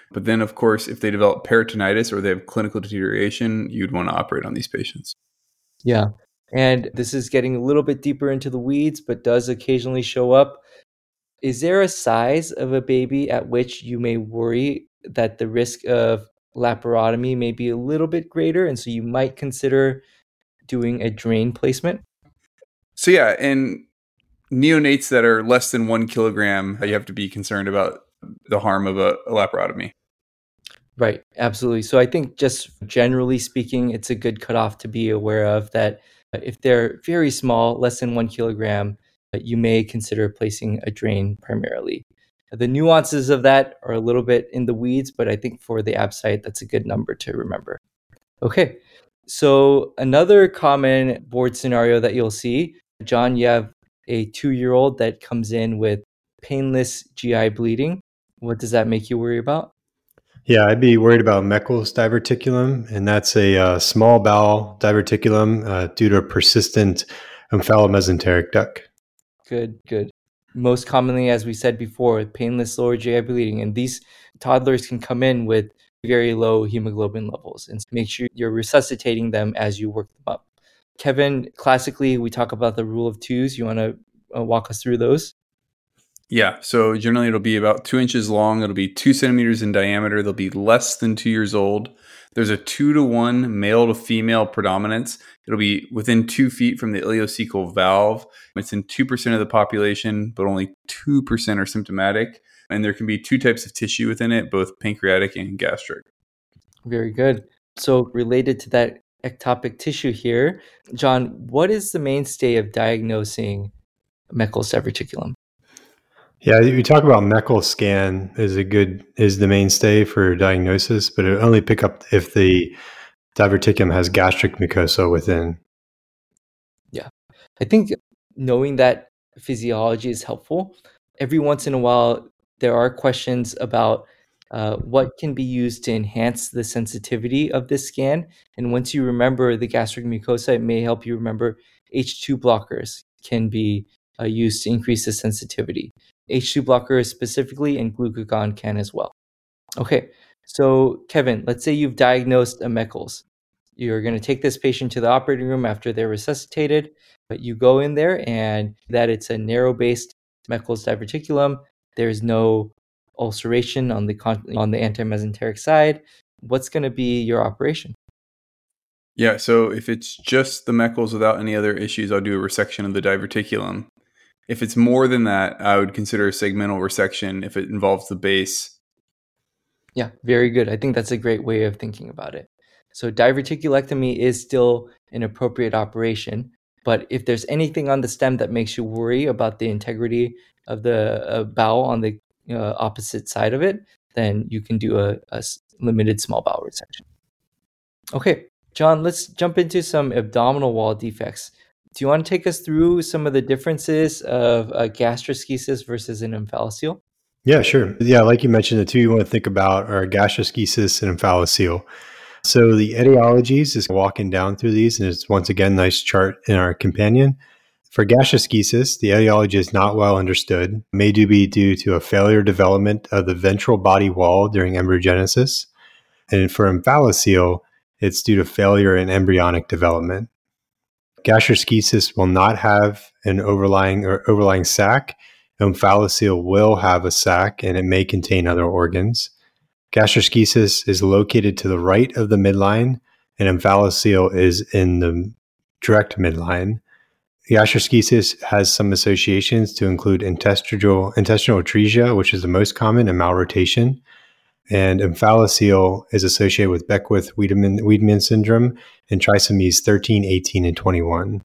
But then, of course, if they develop peritonitis or they have clinical deterioration, you'd want to operate on these patients. Yeah. And this is getting a little bit deeper into the weeds, but does occasionally show up. Is there a size of a baby at which you may worry that the risk of laparotomy may be a little bit greater, and so you might consider doing a drain placement? So yeah, in neonates that are less than 1 kilogram, you have to be concerned about the harm of a laparotomy. Right, absolutely. So I think just generally speaking, it's a good cutoff to be aware of that if they're very small, less than 1 kilogram, you may consider placing a drain primarily. The nuances of that are a little bit in the weeds, but I think for the ABSITE, that's a good number to remember. Okay, so another common board scenario that you'll see, John, you have a 2-year-old that comes in with painless GI bleeding. What does that make you worry about? Yeah, I'd be worried about Meckel's diverticulum, and that's a small bowel diverticulum due to a persistent omphallomesenteric duct. Good. Most commonly, as we said before, painless lower GI bleeding. And these toddlers can come in with very low hemoglobin levels. And make sure you're resuscitating them as you work them up. Kevin, classically, we talk about the rule of twos. You want to walk us through those? Yeah, so generally it'll be about 2 inches long. It'll be 2 centimeters in diameter. They'll be less than 2 years old. There's a 2-to-1 male to female predominance. It'll be within 2 feet from the ileocecal valve. It's in 2% of the population, but only 2% are symptomatic. And there can be 2 types of tissue within it, both pancreatic and gastric. Very good. So related to that ectopic tissue here, John, what is the mainstay of diagnosing Meckel's diverticulum? Yeah, you talk about Meckel scan is the mainstay for diagnosis, but it'll only pick up if the diverticulum has gastric mucosa within. Yeah, I think knowing that physiology is helpful. Every once in a while, there are questions about what can be used to enhance the sensitivity of this scan. And once you remember the gastric mucosa, it may help you remember H2 blockers can be used to increase the sensitivity. H2 blockers specifically, and glucagon can as well. Okay, so Kevin, let's say you've diagnosed a Meckel's. You're going to take this patient to the operating room after they're resuscitated, but you go in there and that it's a narrow-based Meckel's diverticulum. There's no ulceration on the antimesenteric side. What's going to be your operation? Yeah, so if it's just the Meckel's without any other issues, I'll do a resection of the diverticulum. If it's more than that, I would consider a segmental resection if it involves the base. Yeah, very good. I think that's a great way of thinking about it. So diverticulectomy is still an appropriate operation, but if there's anything on the stem that makes you worry about the integrity of the bowel on the opposite side of it, then you can do a limited small bowel resection. Okay, John, let's jump into some abdominal wall defects. Do you want to take us through some of the differences of a gastroschisis versus an omphalocele? Yeah, sure. Yeah, like you mentioned, the two you want to think about are gastroschisis and omphalocele. So the etiologies is walking down through these, and it's once again nice chart in our companion. For gastroschisis, the etiology is not well understood. May be due to a failure development of the ventral body wall during embryogenesis. And for omphalocele, it's due to failure in embryonic development. Gastroschisis will not have an overlying sac. Omphalocele will have a sac, and it may contain other organs. Gastroschisis is located to the right of the midline, and omphalocele is in the direct midline. Gastroschisis has some associations to include intestinal atresia, which is the most common, and malrotation. And omphalocele is associated with Beckwith-Wiedemann syndrome and trisomies 13, 18, and 21.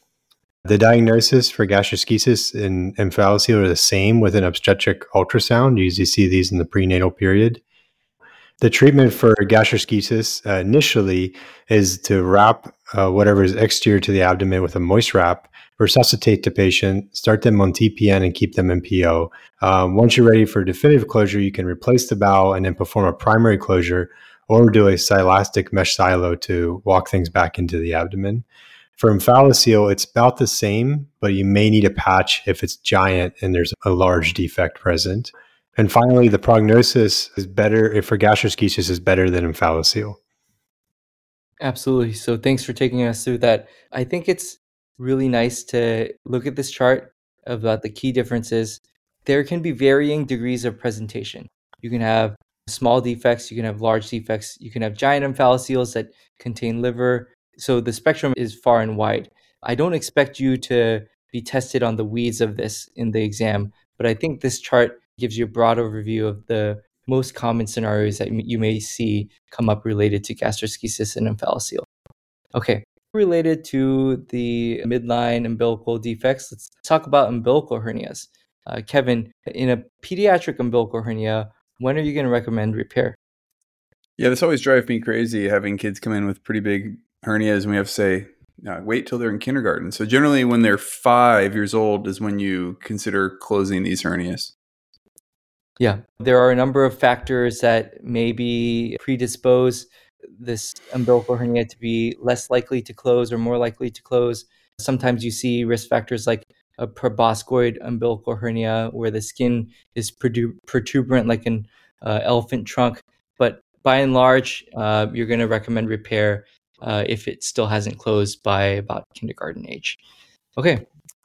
The diagnosis for gastroschisis and omphalocele are the same with an obstetric ultrasound. You usually see these in the prenatal period. The treatment for gastroschisis initially is to wrap whatever is exterior to the abdomen with a moist wrap, resuscitate the patient, start them on TPN, and keep them in PO. Once you're ready for definitive closure, you can replace the bowel and then perform a primary closure or do a silastic mesh silo to walk things back into the abdomen. For omphalocele, it's about the same, but you may need a patch if it's giant and there's a large defect present. And finally, the prognosis is better for gastroschisis is better than omphalocele. Absolutely. So thanks for taking us through that. I think it's really nice to look at this chart about the key differences. There can be varying degrees of presentation. You can have small defects, you can have large defects, you can have giant omphaloceles that contain liver. So the spectrum is far and wide. I don't expect you to be tested on the weeds of this in the exam, but I think this chart gives you a broad overview of the most common scenarios that you may see come up related to gastroschisis and omphalocele. Okay, related to the midline umbilical defects, let's talk about umbilical hernias. Kevin, in a pediatric umbilical hernia, when are you going to recommend repair? Yeah, this always drives me crazy having kids come in with pretty big hernias, and we have to say, wait till they're in kindergarten. So generally when they're 5 years old is when you consider closing these hernias. Yeah, there are a number of factors that maybe predispose this umbilical hernia to be less likely to close or more likely to close. Sometimes you see risk factors like a proboscoid umbilical hernia where the skin is protuberant like an elephant trunk. But by and large, you're going to recommend repair if it still hasn't closed by about kindergarten age. Okay.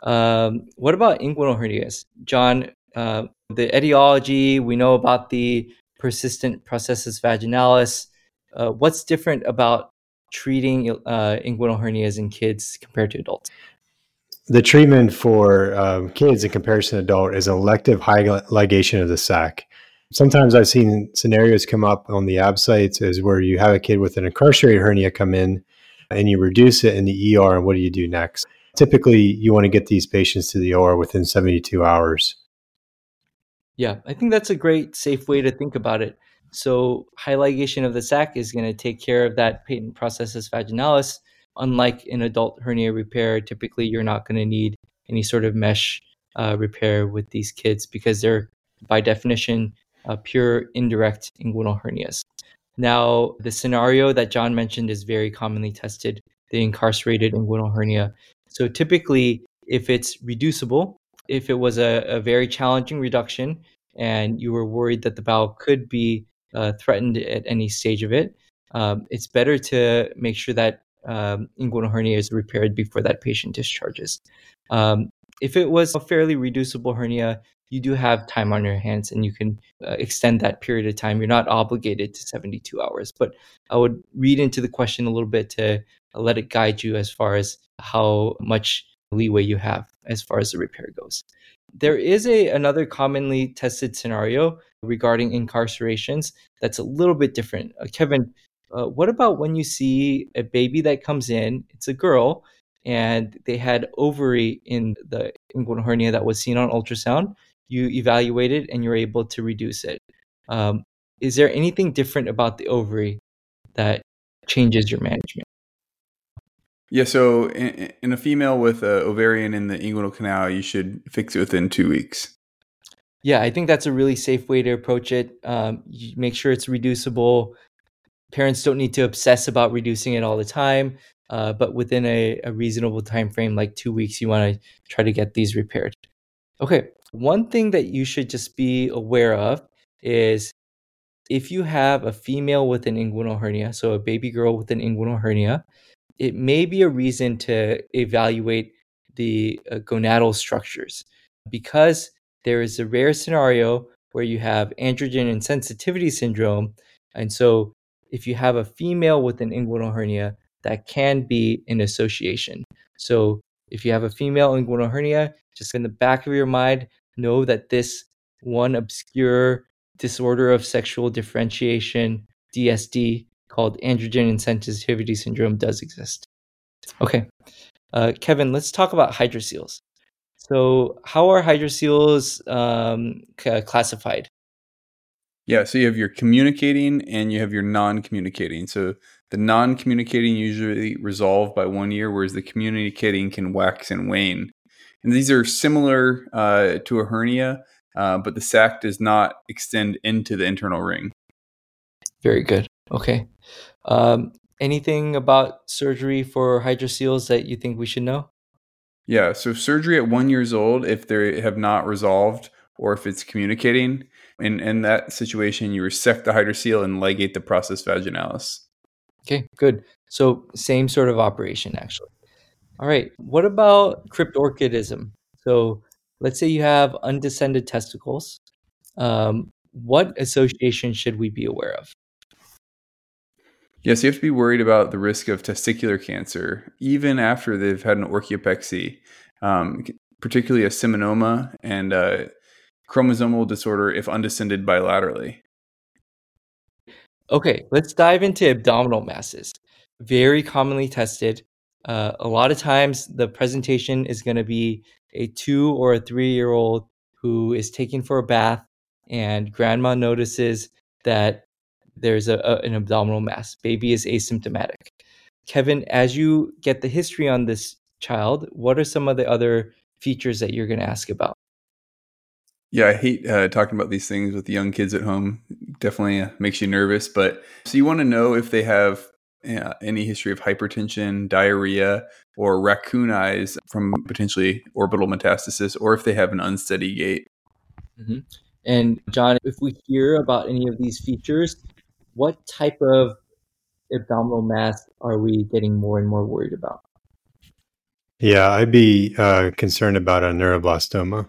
What about inguinal hernias? John, the etiology, we know about the persistent processus vaginalis. What's different about treating inguinal hernias in kids compared to adults? The treatment for kids in comparison to adult is elective high ligation of the sac. Sometimes I've seen scenarios come up on the ABSITEs is where you have a kid with an incarcerated hernia come in and you reduce it in the ER, and what do you do next? Typically, you want to get these patients to the OR within 72 hours. Yeah, I think that's a great, safe way to think about it. So high ligation of the sac is going to take care of that patent processus vaginalis. Unlike an adult hernia repair, typically you're not going to need any sort of mesh repair with these kids because they're, by definition, pure indirect inguinal hernias. Now, the scenario that John mentioned is very commonly tested, the incarcerated inguinal hernia. So typically, if it's reducible, if it was a very challenging reduction and you were worried that the bowel could be threatened at any stage of it, it's better to make sure that inguinal hernia is repaired before that patient discharges. If it was a fairly reducible hernia, you do have time on your hands and you can extend that period of time. You're not obligated to 72 hours, but I would read into the question a little bit to let it guide you as far as how much leeway you have as far as the repair goes. There is another commonly tested scenario regarding incarcerations that's a little bit different. Kevin, what about when you see a baby that comes in, it's a girl, and they had ovary in the inguinal hernia that was seen on ultrasound? You evaluate it and you're able to reduce it. Is there anything different about the ovary that changes your management? Yeah, so in a female with an ovarian in the inguinal canal, you should fix it within 2 weeks. Yeah, I think that's a really safe way to approach it. You make sure it's reducible. Parents don't need to obsess about reducing it all the time, but within a reasonable time frame, like 2 weeks, you want to try to get these repaired. Okay, one thing that you should just be aware of is if you have a female with an inguinal hernia, so a baby girl with an inguinal hernia, it may be a reason to evaluate the gonadal structures because there is a rare scenario where you have androgen insensitivity syndrome. And so if you have a female with an inguinal hernia, that can be an association. So if you have a female inguinal hernia, just in the back of your mind, know that this one obscure disorder of sexual differentiation, DSD, called androgen insensitivity syndrome does exist. Okay. Kevin, let's talk about hydroceles. So how are hydroceles classified? Yeah, so you have your communicating and you have your non-communicating. So the non-communicating usually resolve by 1 year, whereas the communicating can wax and wane. And these are similar to a hernia, but the sac does not extend into the internal ring. Very good. Okay. Anything about surgery for hydroceles that you think we should know? Yeah, so surgery at 1 year old, if they have not resolved or if it's communicating, In that situation, you resect the hydrocele and ligate the process vaginalis. Okay, good. So same sort of operation, actually. All right. What about cryptorchidism? So let's say you have undescended testicles. What association should we be aware of? Yes, you have to be worried about the risk of testicular cancer, even after they've had an orchiopexy, particularly a seminoma and chromosomal disorder if undescended bilaterally. Okay, let's dive into abdominal masses. Very commonly tested. A lot of times, the presentation is going to be a 2 or a 3-year-old who is taken for a bath, and grandma notices that there's an abdominal mass. Baby is asymptomatic. Kevin, as you get the history on this child, what are some of the other features that you're going to ask about? Yeah, I hate talking about these things with young kids at home. Definitely makes you nervous. But so you want to know if they have any history of hypertension, diarrhea, or raccoon eyes from potentially orbital metastasis, or if they have an unsteady gait. Mm-hmm. And John, if we hear about any of these features, what type of abdominal mass are we getting more and more worried about? Yeah, I'd be concerned about a neuroblastoma.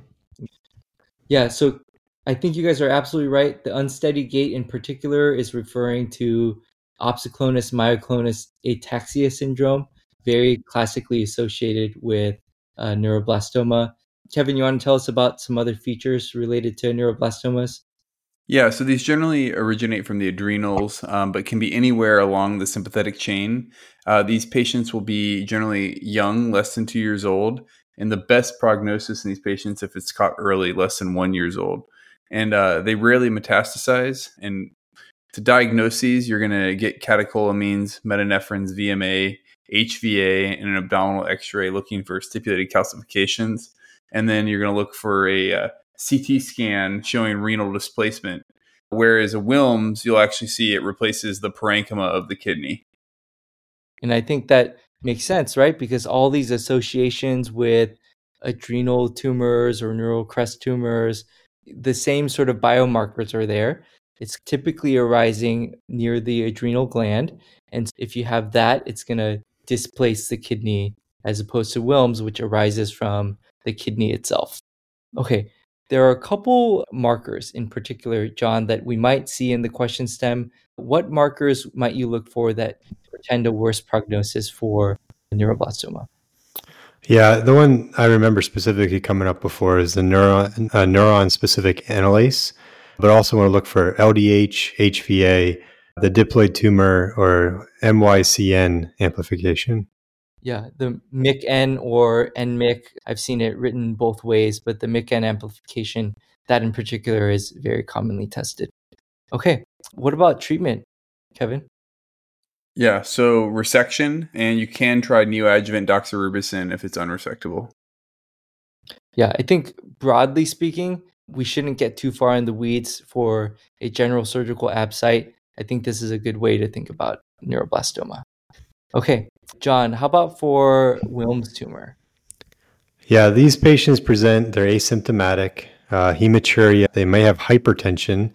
Yeah, so I think you guys are absolutely right. The unsteady gait in particular is referring to opsoclonus myoclonus ataxia syndrome, very classically associated with neuroblastoma. Kevin, you want to tell us about some other features related to neuroblastomas? Yeah, so these generally originate from the adrenals, but can be anywhere along the sympathetic chain. These patients will be generally young, less than 2 years old, and the best prognosis in these patients, if it's caught early, less than 1 years old. And they rarely metastasize. And to diagnose these, you're going to get catecholamines, metanephrines, VMA, HVA, and an abdominal X-ray looking for stipulated calcifications. And then you're going to look for a CT scan showing renal displacement. Whereas a Wilms, you'll actually see it replaces the parenchyma of the kidney. And I think that makes sense, right? Because all these associations with adrenal tumors or neural crest tumors, the same sort of biomarkers are there. It's typically arising near the adrenal gland. And if you have that, it's going to displace the kidney as opposed to Wilms, which arises from the kidney itself. Okay, there are a couple markers in particular, John, that we might see in the question stem. What markers might you look for that portend a worse prognosis for neuroblastoma? Yeah, the one I remember specifically coming up before is the neuron-specific analase, but also want to look for LDH, HVA, the diploid tumor, or MYCN amplification. Yeah, the MYC-N or NMYC, I've seen it written both ways, but the MYC-N amplification, that in particular is very commonly tested. Okay, what about treatment, Kevin? Yeah, so resection, and you can try neoadjuvant doxorubicin if it's unresectable. Yeah, I think broadly speaking, we shouldn't get too far in the weeds for a general surgical abscite. I think this is a good way to think about neuroblastoma. Okay, John, how about for Wilms tumor? Yeah, these patients they're asymptomatic, hematuria, they may have hypertension.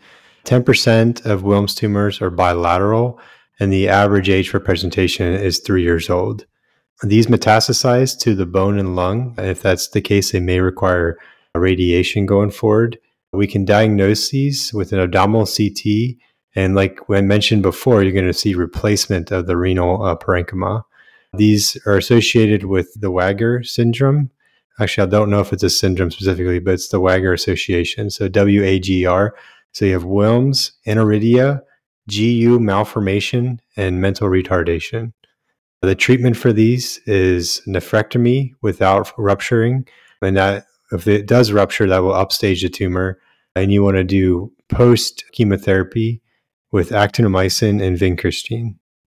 10% of Wilms tumors are bilateral, and the average age for presentation is 3 years old. These metastasize to the bone and lung. If that's the case, they may require radiation going forward. We can diagnose these with an abdominal CT. And like I mentioned before, you're going to see replacement of the renal parenchyma. These are associated with the Wagner syndrome. Actually, I don't know if it's a syndrome specifically, but it's the Wagner association. So WAGR. So you have Wilms, aniridia, GU malformation, and mental retardation. The treatment for these is nephrectomy without rupturing. And that, if it does rupture, that will upstage the tumor. And you want to do post chemotherapy with actinomycin and vincristine.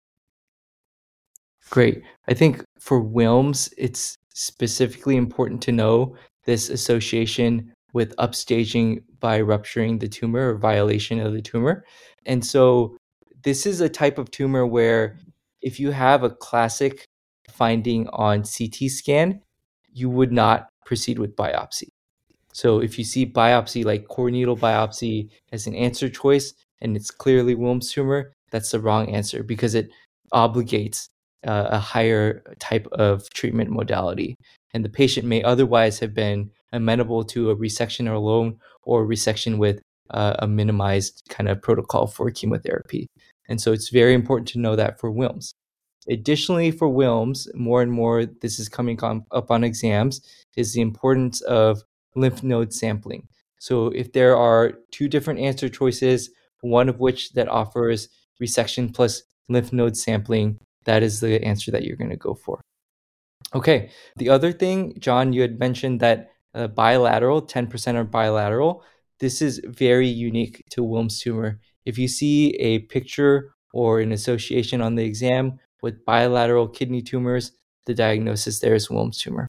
Great. I think for Wilms, it's specifically important to know this association with upstaging by rupturing the tumor or violation of the tumor. And so this is a type of tumor where if you have a classic finding on CT scan, you would not proceed with biopsy. So if you see biopsy like core needle biopsy as an answer choice and it's clearly Wilms tumor, that's the wrong answer because it obligates a higher type of treatment modality. And the patient may otherwise have been amenable to a resection alone or resection with a minimized kind of protocol for chemotherapy. And so it's very important to know that for Wilms. Additionally, for Wilms, more and more this is coming up on exams, is the importance of lymph node sampling. So if there are two different answer choices, one of which that offers resection plus lymph node sampling, that is the answer that you're going to go for. Okay, the other thing, John, you had mentioned that bilateral, 10% are bilateral. This is very unique to Wilms tumor. If you see a picture or an association on the exam with bilateral kidney tumors, the diagnosis there is Wilms tumor.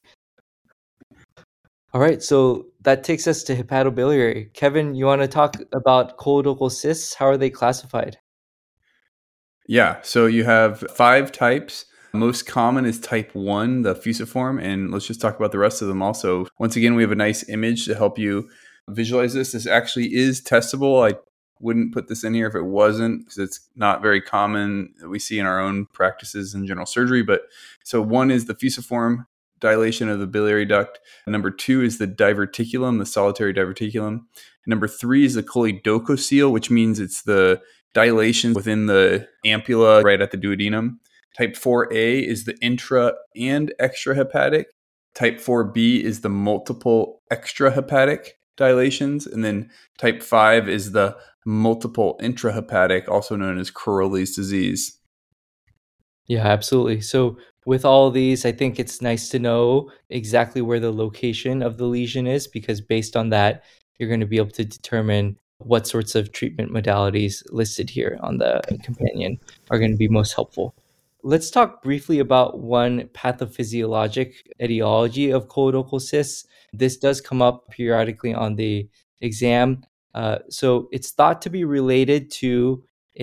All right, so that takes us to hepatobiliary. Kevin, you want to talk about colorectal cysts? How are they classified? Yeah, so you have 5 types. Most common is type 1, the fusiform, and let's just talk about the rest of them also. Once again, we have a nice image to help you visualize this. This actually is testable. I wouldn't put this in here if it wasn't, because it's not very common that we see in our own practices in general surgery. But so 1 is the fusiform dilation of the biliary duct. Number 2 is the diverticulum, the solitary diverticulum. Number 3 is the choledococele, which means it's the dilation within the ampulla right at the duodenum. Type 4A is the intra and extrahepatic. Type 4B is the multiple extrahepatic dilations. And then type 5 is the multiple intrahepatic, also known as Crowley's disease. Yeah, absolutely. So with all these, I think it's nice to know exactly where the location of the lesion is, because based on that, you're going to be able to determine what sorts of treatment modalities listed here on the companion are going to be most helpful. Let's talk briefly about one pathophysiologic etiology of colorectal cysts. This does come up periodically on the exam. So it's thought to be related to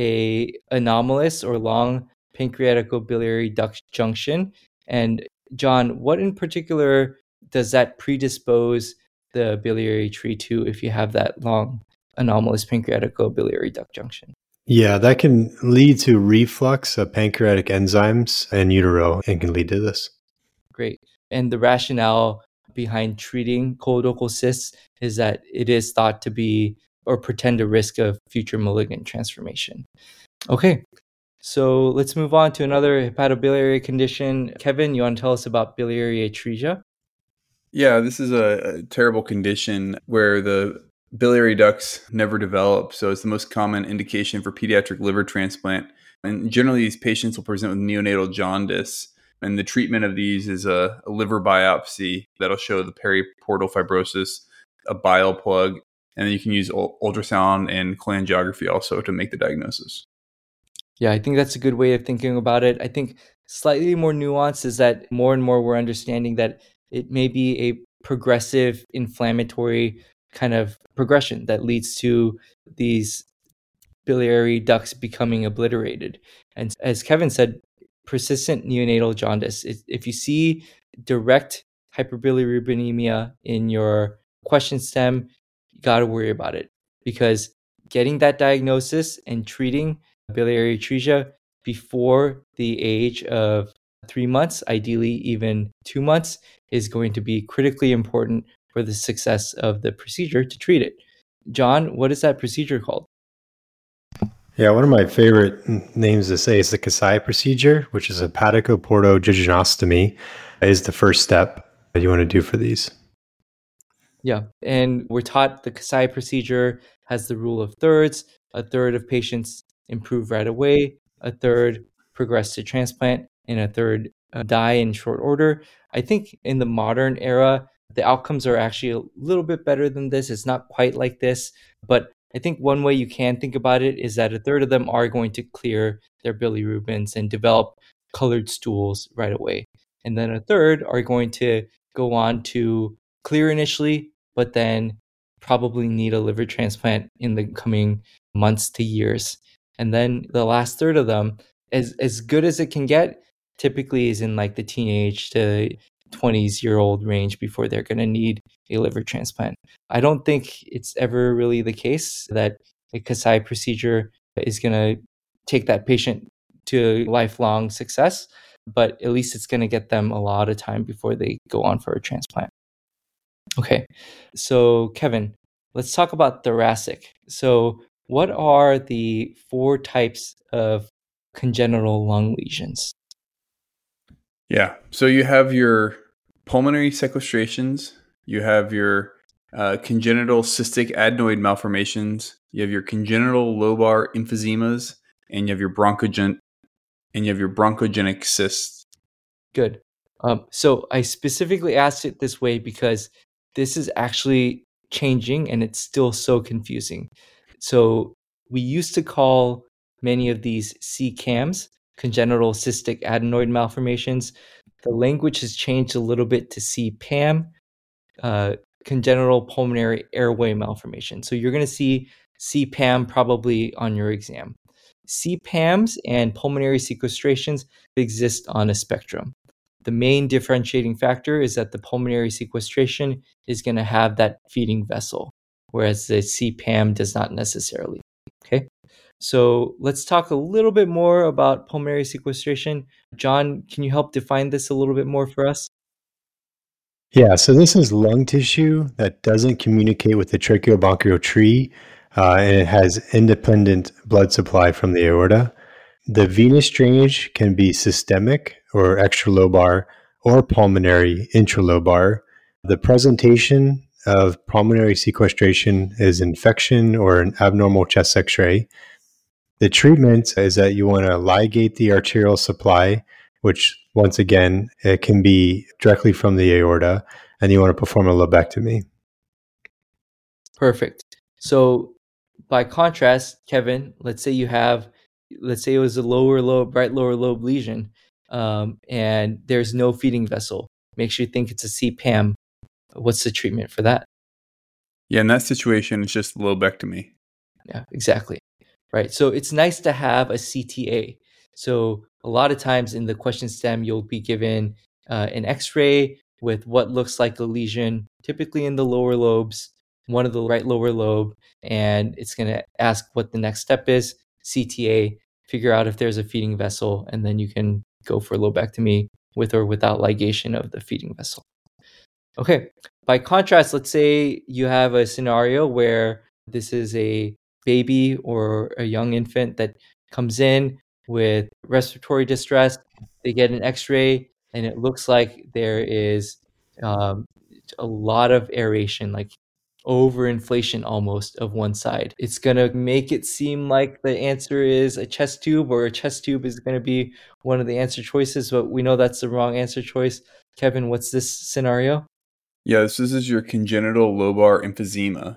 a anomalous or long pancreaticobiliary duct junction. And John, what in particular does that predispose the biliary tree to if you have that long anomalous pancreaticobiliary duct junction? Yeah, that can lead to reflux of pancreatic enzymes in utero and can lead to this. Great. And the rationale behind treating colorectal cysts is that it is thought to be or pretend a risk of future malignant transformation. Okay, so let's move on to another hepatobiliary condition. Kevin, you want to tell us about biliary atresia? Yeah, this is a terrible condition where the biliary ducts never develop. So it's the most common indication for pediatric liver transplant. And generally, these patients will present with neonatal jaundice. And the treatment of these is a liver biopsy that'll show the periportal fibrosis, a bile plug, and then you can use ultrasound and cholangiography also to make the diagnosis. Yeah, I think that's a good way of thinking about it. I think slightly more nuanced is that more and more we're understanding that it may be a progressive inflammatory kind of progression that leads to these biliary ducts becoming obliterated. And as Kevin said, persistent neonatal jaundice. If you see direct hyperbilirubinemia in your question stem, you got to worry about it, because getting that diagnosis and treating biliary atresia before the age of 3 months, ideally even 2 months, is going to be critically important for the success of the procedure to treat it. John, what is that procedure called? Yeah, one of my favorite names to say is the Kasai procedure, which is hepaticoportojejunostomy, is the first step that you want to do for these. Yeah, and we're taught the Kasai procedure has the rule of thirds. A third of patients improve right away, a third progress to transplant, and a third die in short order. I think in the modern era, the outcomes are actually a little bit better than this. It's not quite like this, but I think one way you can think about it is that a third of them are going to clear their bilirubins and develop colored stools right away. And then a third are going to go on to clear initially, but then probably need a liver transplant in the coming months to years. And then the last third of them, as good as it can get, typically is in like the teenage to 20s-year-old range before they're going to need a liver transplant. I don't think it's ever really the case that a Kasai procedure is going to take that patient to lifelong success, but at least it's going to get them a lot of time before they go on for a transplant. Okay, so Kevin, let's talk about thoracic. So what are the 4 types of congenital lung lesions? Yeah. So you have your pulmonary sequestrations, you have your congenital cystic adenoid malformations, you have your congenital lobar emphysemas, and you have your bronchogenic cysts. Good. So I specifically asked it this way because this is actually changing and it's still so confusing. So we used to call many of these CCAMs, congenital cystic adenoid malformations. The language has changed a little bit to CPAM, congenital pulmonary airway malformation. So you're going to see CPAM probably on your exam. CPAMs and pulmonary sequestrations exist on a spectrum. The main differentiating factor is that the pulmonary sequestration is going to have that feeding vessel, whereas the CPAM does not necessarily. Okay, so let's talk a little bit more about pulmonary sequestration. John, can you help define this a little bit more for us? Yeah, so this is lung tissue that doesn't communicate with the tracheobronchial tree, and it has independent blood supply from the aorta. The venous drainage can be systemic or extralobar or pulmonary intralobar. The presentation of pulmonary sequestration is infection or an abnormal chest X-ray. The treatment is that you want to ligate the arterial supply, which once again, it can be directly from the aorta, and you want to perform a lobectomy. Perfect. So by contrast, Kevin, let's say it was a right lower lobe lesion, and there's no feeding vessel. Makes you think it's a CPAM. What's the treatment for that? Yeah, in that situation, it's just lobectomy. Yeah, exactly. Right. So it's nice to have a CTA. So a lot of times in the question stem, you'll be given an X-ray with what looks like a lesion, typically in the lower lobes, one of the right lower lobe, and it's going to ask what the next step is, CTA, figure out if there's a feeding vessel, and then you can go for lobectomy with or without ligation of the feeding vessel. Okay. By contrast, let's say you have a scenario where this is a baby or a young infant that comes in with respiratory distress. They get an X-ray, and it looks like there is a lot of aeration, like overinflation almost of one side. It's going to make it seem like the answer is a chest tube, or a chest tube is going to be one of the answer choices, but we know that's the wrong answer choice. Kevin, what's this scenario? Yes, this is your congenital lobar emphysema.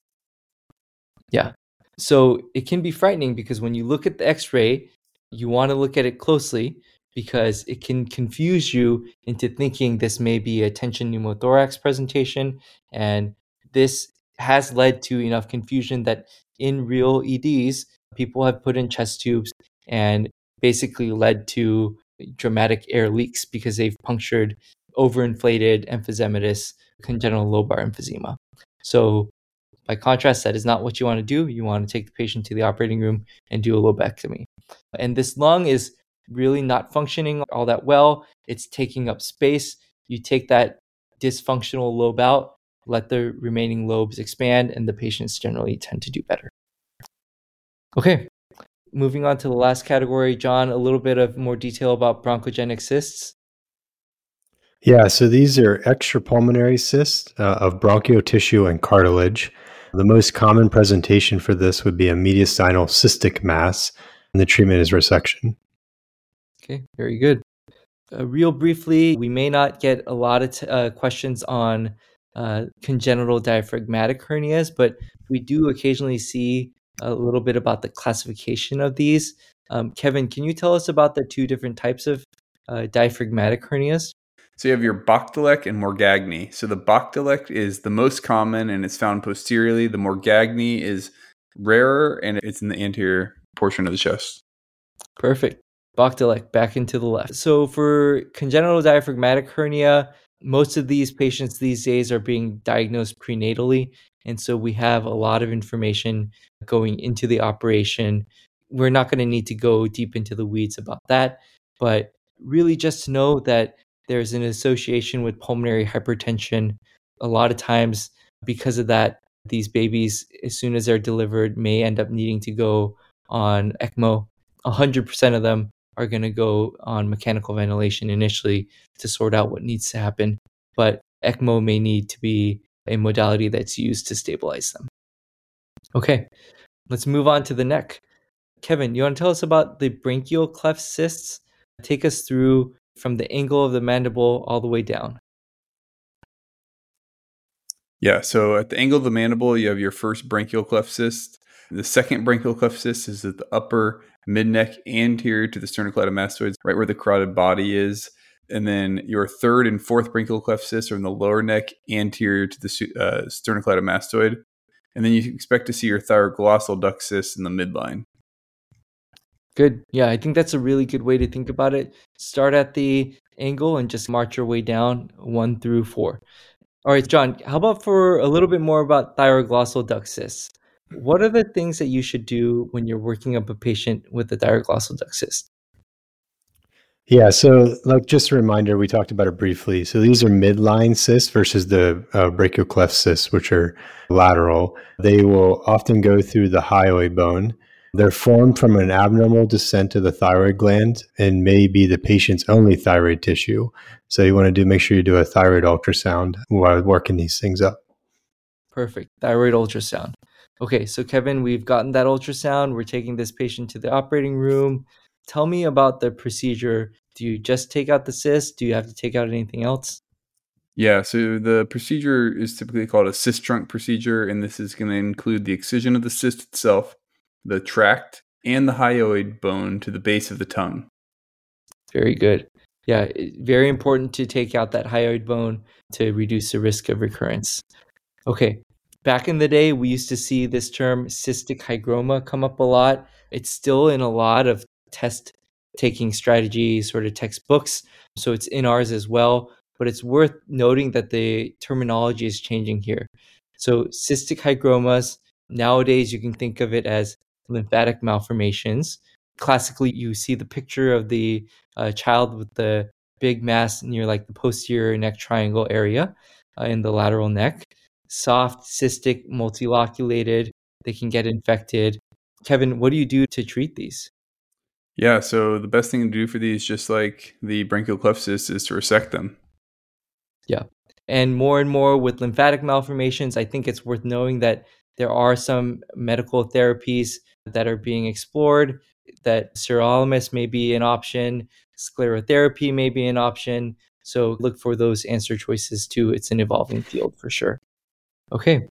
Yeah. So it can be frightening because when you look at the X-ray, you want to look at it closely because it can confuse you into thinking this may be a tension pneumothorax presentation. And this has led to enough confusion that in real EDs, people have put in chest tubes and basically led to dramatic air leaks because they've punctured overinflated emphysematous congenital lobar emphysema. So by contrast, that is not what you want to do. You want to take the patient to the operating room and do a lobectomy. And this lung is really not functioning all that well. It's taking up space. You take that dysfunctional lobe out, let the remaining lobes expand, and the patients generally tend to do better. Okay, moving on to the last category, John, a little bit of more detail about bronchogenic cysts. Yeah, so these are extrapulmonary cysts of bronchial tissue and cartilage. The most common presentation for this would be a mediastinal cystic mass, and the treatment is resection. Okay, very good. Real briefly, we may not get a lot of questions on congenital diaphragmatic hernias, but we do occasionally see a little bit about the classification of these. Kevin, can you tell us about the 2 different types of diaphragmatic hernias? So you have your Bachdelen and Morgagni. So the Bachdelen is the most common and it's found posteriorly. The Morgagni is rarer and it's in the anterior portion of the chest. Perfect. Bokdelek back into the left. So for congenital diaphragmatic hernia, most of these patients these days are being diagnosed prenatally. And so we have a lot of information going into the operation. We're not going to need to go deep into the weeds about that, but really just to know that there's an association with pulmonary hypertension. A lot of times, because of that, these babies, as soon as they're delivered, may end up needing to go on ECMO. 100% of them are going to go on mechanical ventilation initially to sort out what needs to happen. But ECMO may need to be a modality that's used to stabilize them. Okay, let's move on to the neck. Kevin, you want to tell us about the branchial cleft cysts? Take us through from the angle of the mandible all the way down. Yeah, so at the angle of the mandible, you have your first branchial cleft cyst. The second branchial cleft cyst is at the upper mid-neck anterior to the sternocleidomastoids, right where the carotid body is. And then your third and fourth branchial cleft cysts are in the lower neck anterior to the sternocleidomastoid. And then you expect to see your thyroglossal duct cyst in the midline. Good. Yeah, I think that's a really good way to think about it. Start at the angle and just march your way down 1 through 4. All right, John, how about for a little bit more about thyroglossal duct cysts? What are the things that you should do when you're working up a patient with a thyroglossal duct cyst? Yeah, so like just a reminder, we talked about it briefly. So these are midline cysts versus the brachial cleft cysts, which are lateral. They will often go through the hyoid bone. They're formed from an abnormal descent of the thyroid gland and may be the patient's only thyroid tissue. So you want to make sure you do a thyroid ultrasound while working these things up. Perfect. Thyroid ultrasound. Okay, so Kevin, we've gotten that ultrasound. We're taking this patient to the operating room. Tell me about the procedure. Do you just take out the cyst? Do you have to take out anything else? Yeah, so the procedure is typically called a cyst trunk procedure, and this is going to include the excision of the cyst itself, the tract, and the hyoid bone to the base of the tongue. Very good. Yeah, very important to take out that hyoid bone to reduce the risk of recurrence. Okay, back in the day, we used to see this term cystic hygroma come up a lot. It's still in a lot of test-taking strategy sort of textbooks, so it's in ours as well. But it's worth noting that the terminology is changing here. So cystic hygromas, nowadays you can think of it as lymphatic malformations. Classically, you see the picture of the child with the big mass near like the posterior neck triangle area in the lateral neck. Soft, cystic, multiloculated, they can get infected. Kevin, what do you do to treat these? Yeah, so the best thing to do for these, just like the branchial cleft cysts, is to resect them. Yeah. And more with lymphatic malformations, I think it's worth knowing that there are some medical therapies that are being explored, that sirolimus may be an option, sclerotherapy may be an option. So look for those answer choices too. It's an evolving field for sure. Okay.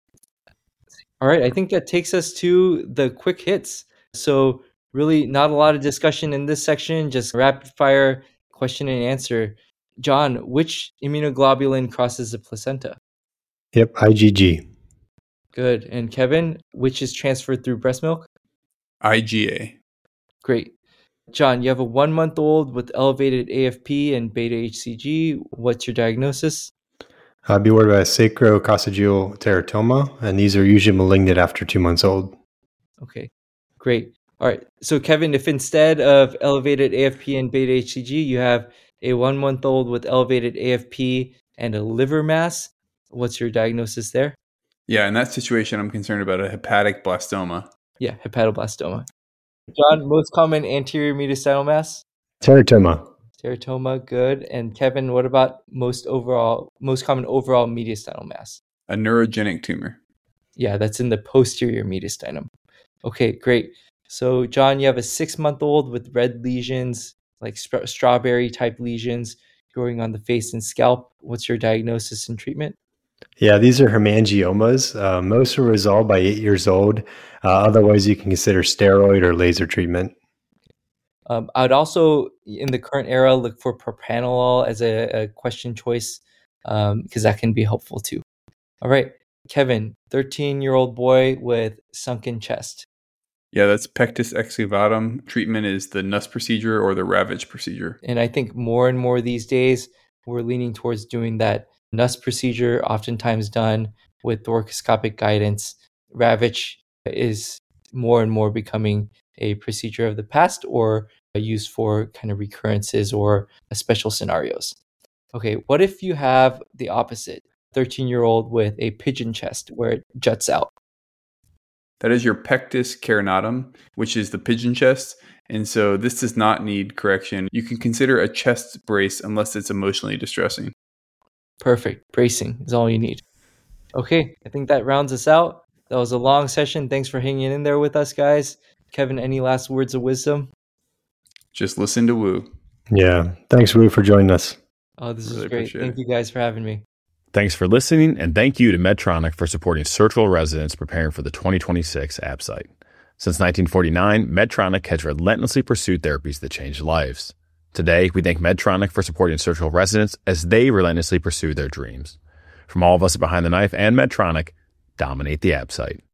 All right. I think that takes us to the quick hits. So really not a lot of discussion in this section, just rapid fire question and answer. John, which immunoglobulin crosses the placenta? Yep, IgG. Good. And Kevin, which is transferred through breast milk? IgA. Great. John, you have a 1-month-old with elevated AFP and beta HCG. What's your diagnosis? Be worried about sacrococcygeal teratoma, and these are usually malignant after 2 months old. Okay, great. All right. So Kevin, if instead of elevated AFP and beta HCG, you have a 1-month-old with elevated AFP and a liver mass, what's your diagnosis there? Yeah, in that situation, I'm concerned about a hepatic blastoma. Yeah, hepatoblastoma. John, most common anterior mediastinal mass? Teratoma. Teratoma, good. And Kevin, what about most common overall mediastinal mass? A neurogenic tumor. Yeah, that's in the posterior mediastinum. Okay, great. So John, you have a 6-month-old with red lesions, like strawberry type lesions growing on the face and scalp. What's your diagnosis and treatment? Yeah, these are hemangiomas. Most are resolved by 8 years old. Otherwise, you can consider steroid or laser treatment. I would also, in the current era, look for propranolol as a question choice because that can be helpful too. All right, Kevin, 13-year-old boy with sunken chest. Yeah, that's pectus excavatum. Treatment is the Nuss procedure or the Ravitch procedure. And I think more and more these days, we're leaning towards doing that Nuss procedure, oftentimes done with thoracoscopic guidance. Ravitch is more and more becoming a procedure of the past or used for kind of recurrences or special scenarios. Okay, what if you have the opposite? 13-year-old with a pigeon chest where it juts out. That is your pectus carinatum, which is the pigeon chest. And so this does not need correction. You can consider a chest brace unless it's emotionally distressing. Perfect. Bracing is all you need. Okay, I think that rounds us out. That was a long session. Thanks for hanging in there with us, guys. Kevin, any last words of wisdom? Just listen to Wu. Yeah. Thanks, Wu, for joining us. Oh, this Really is great. appreciate Thank it. you guys for having me. Thanks for listening, and thank you to Medtronic for supporting Surgical residents preparing for the 2026 ABSITE. Since 1949, Medtronic has relentlessly pursued therapies that change lives. Today, we thank Medtronic for supporting Surgical residents as they relentlessly pursue their dreams. From all of us at Behind the Knife and Medtronic, dominate the ABSITE.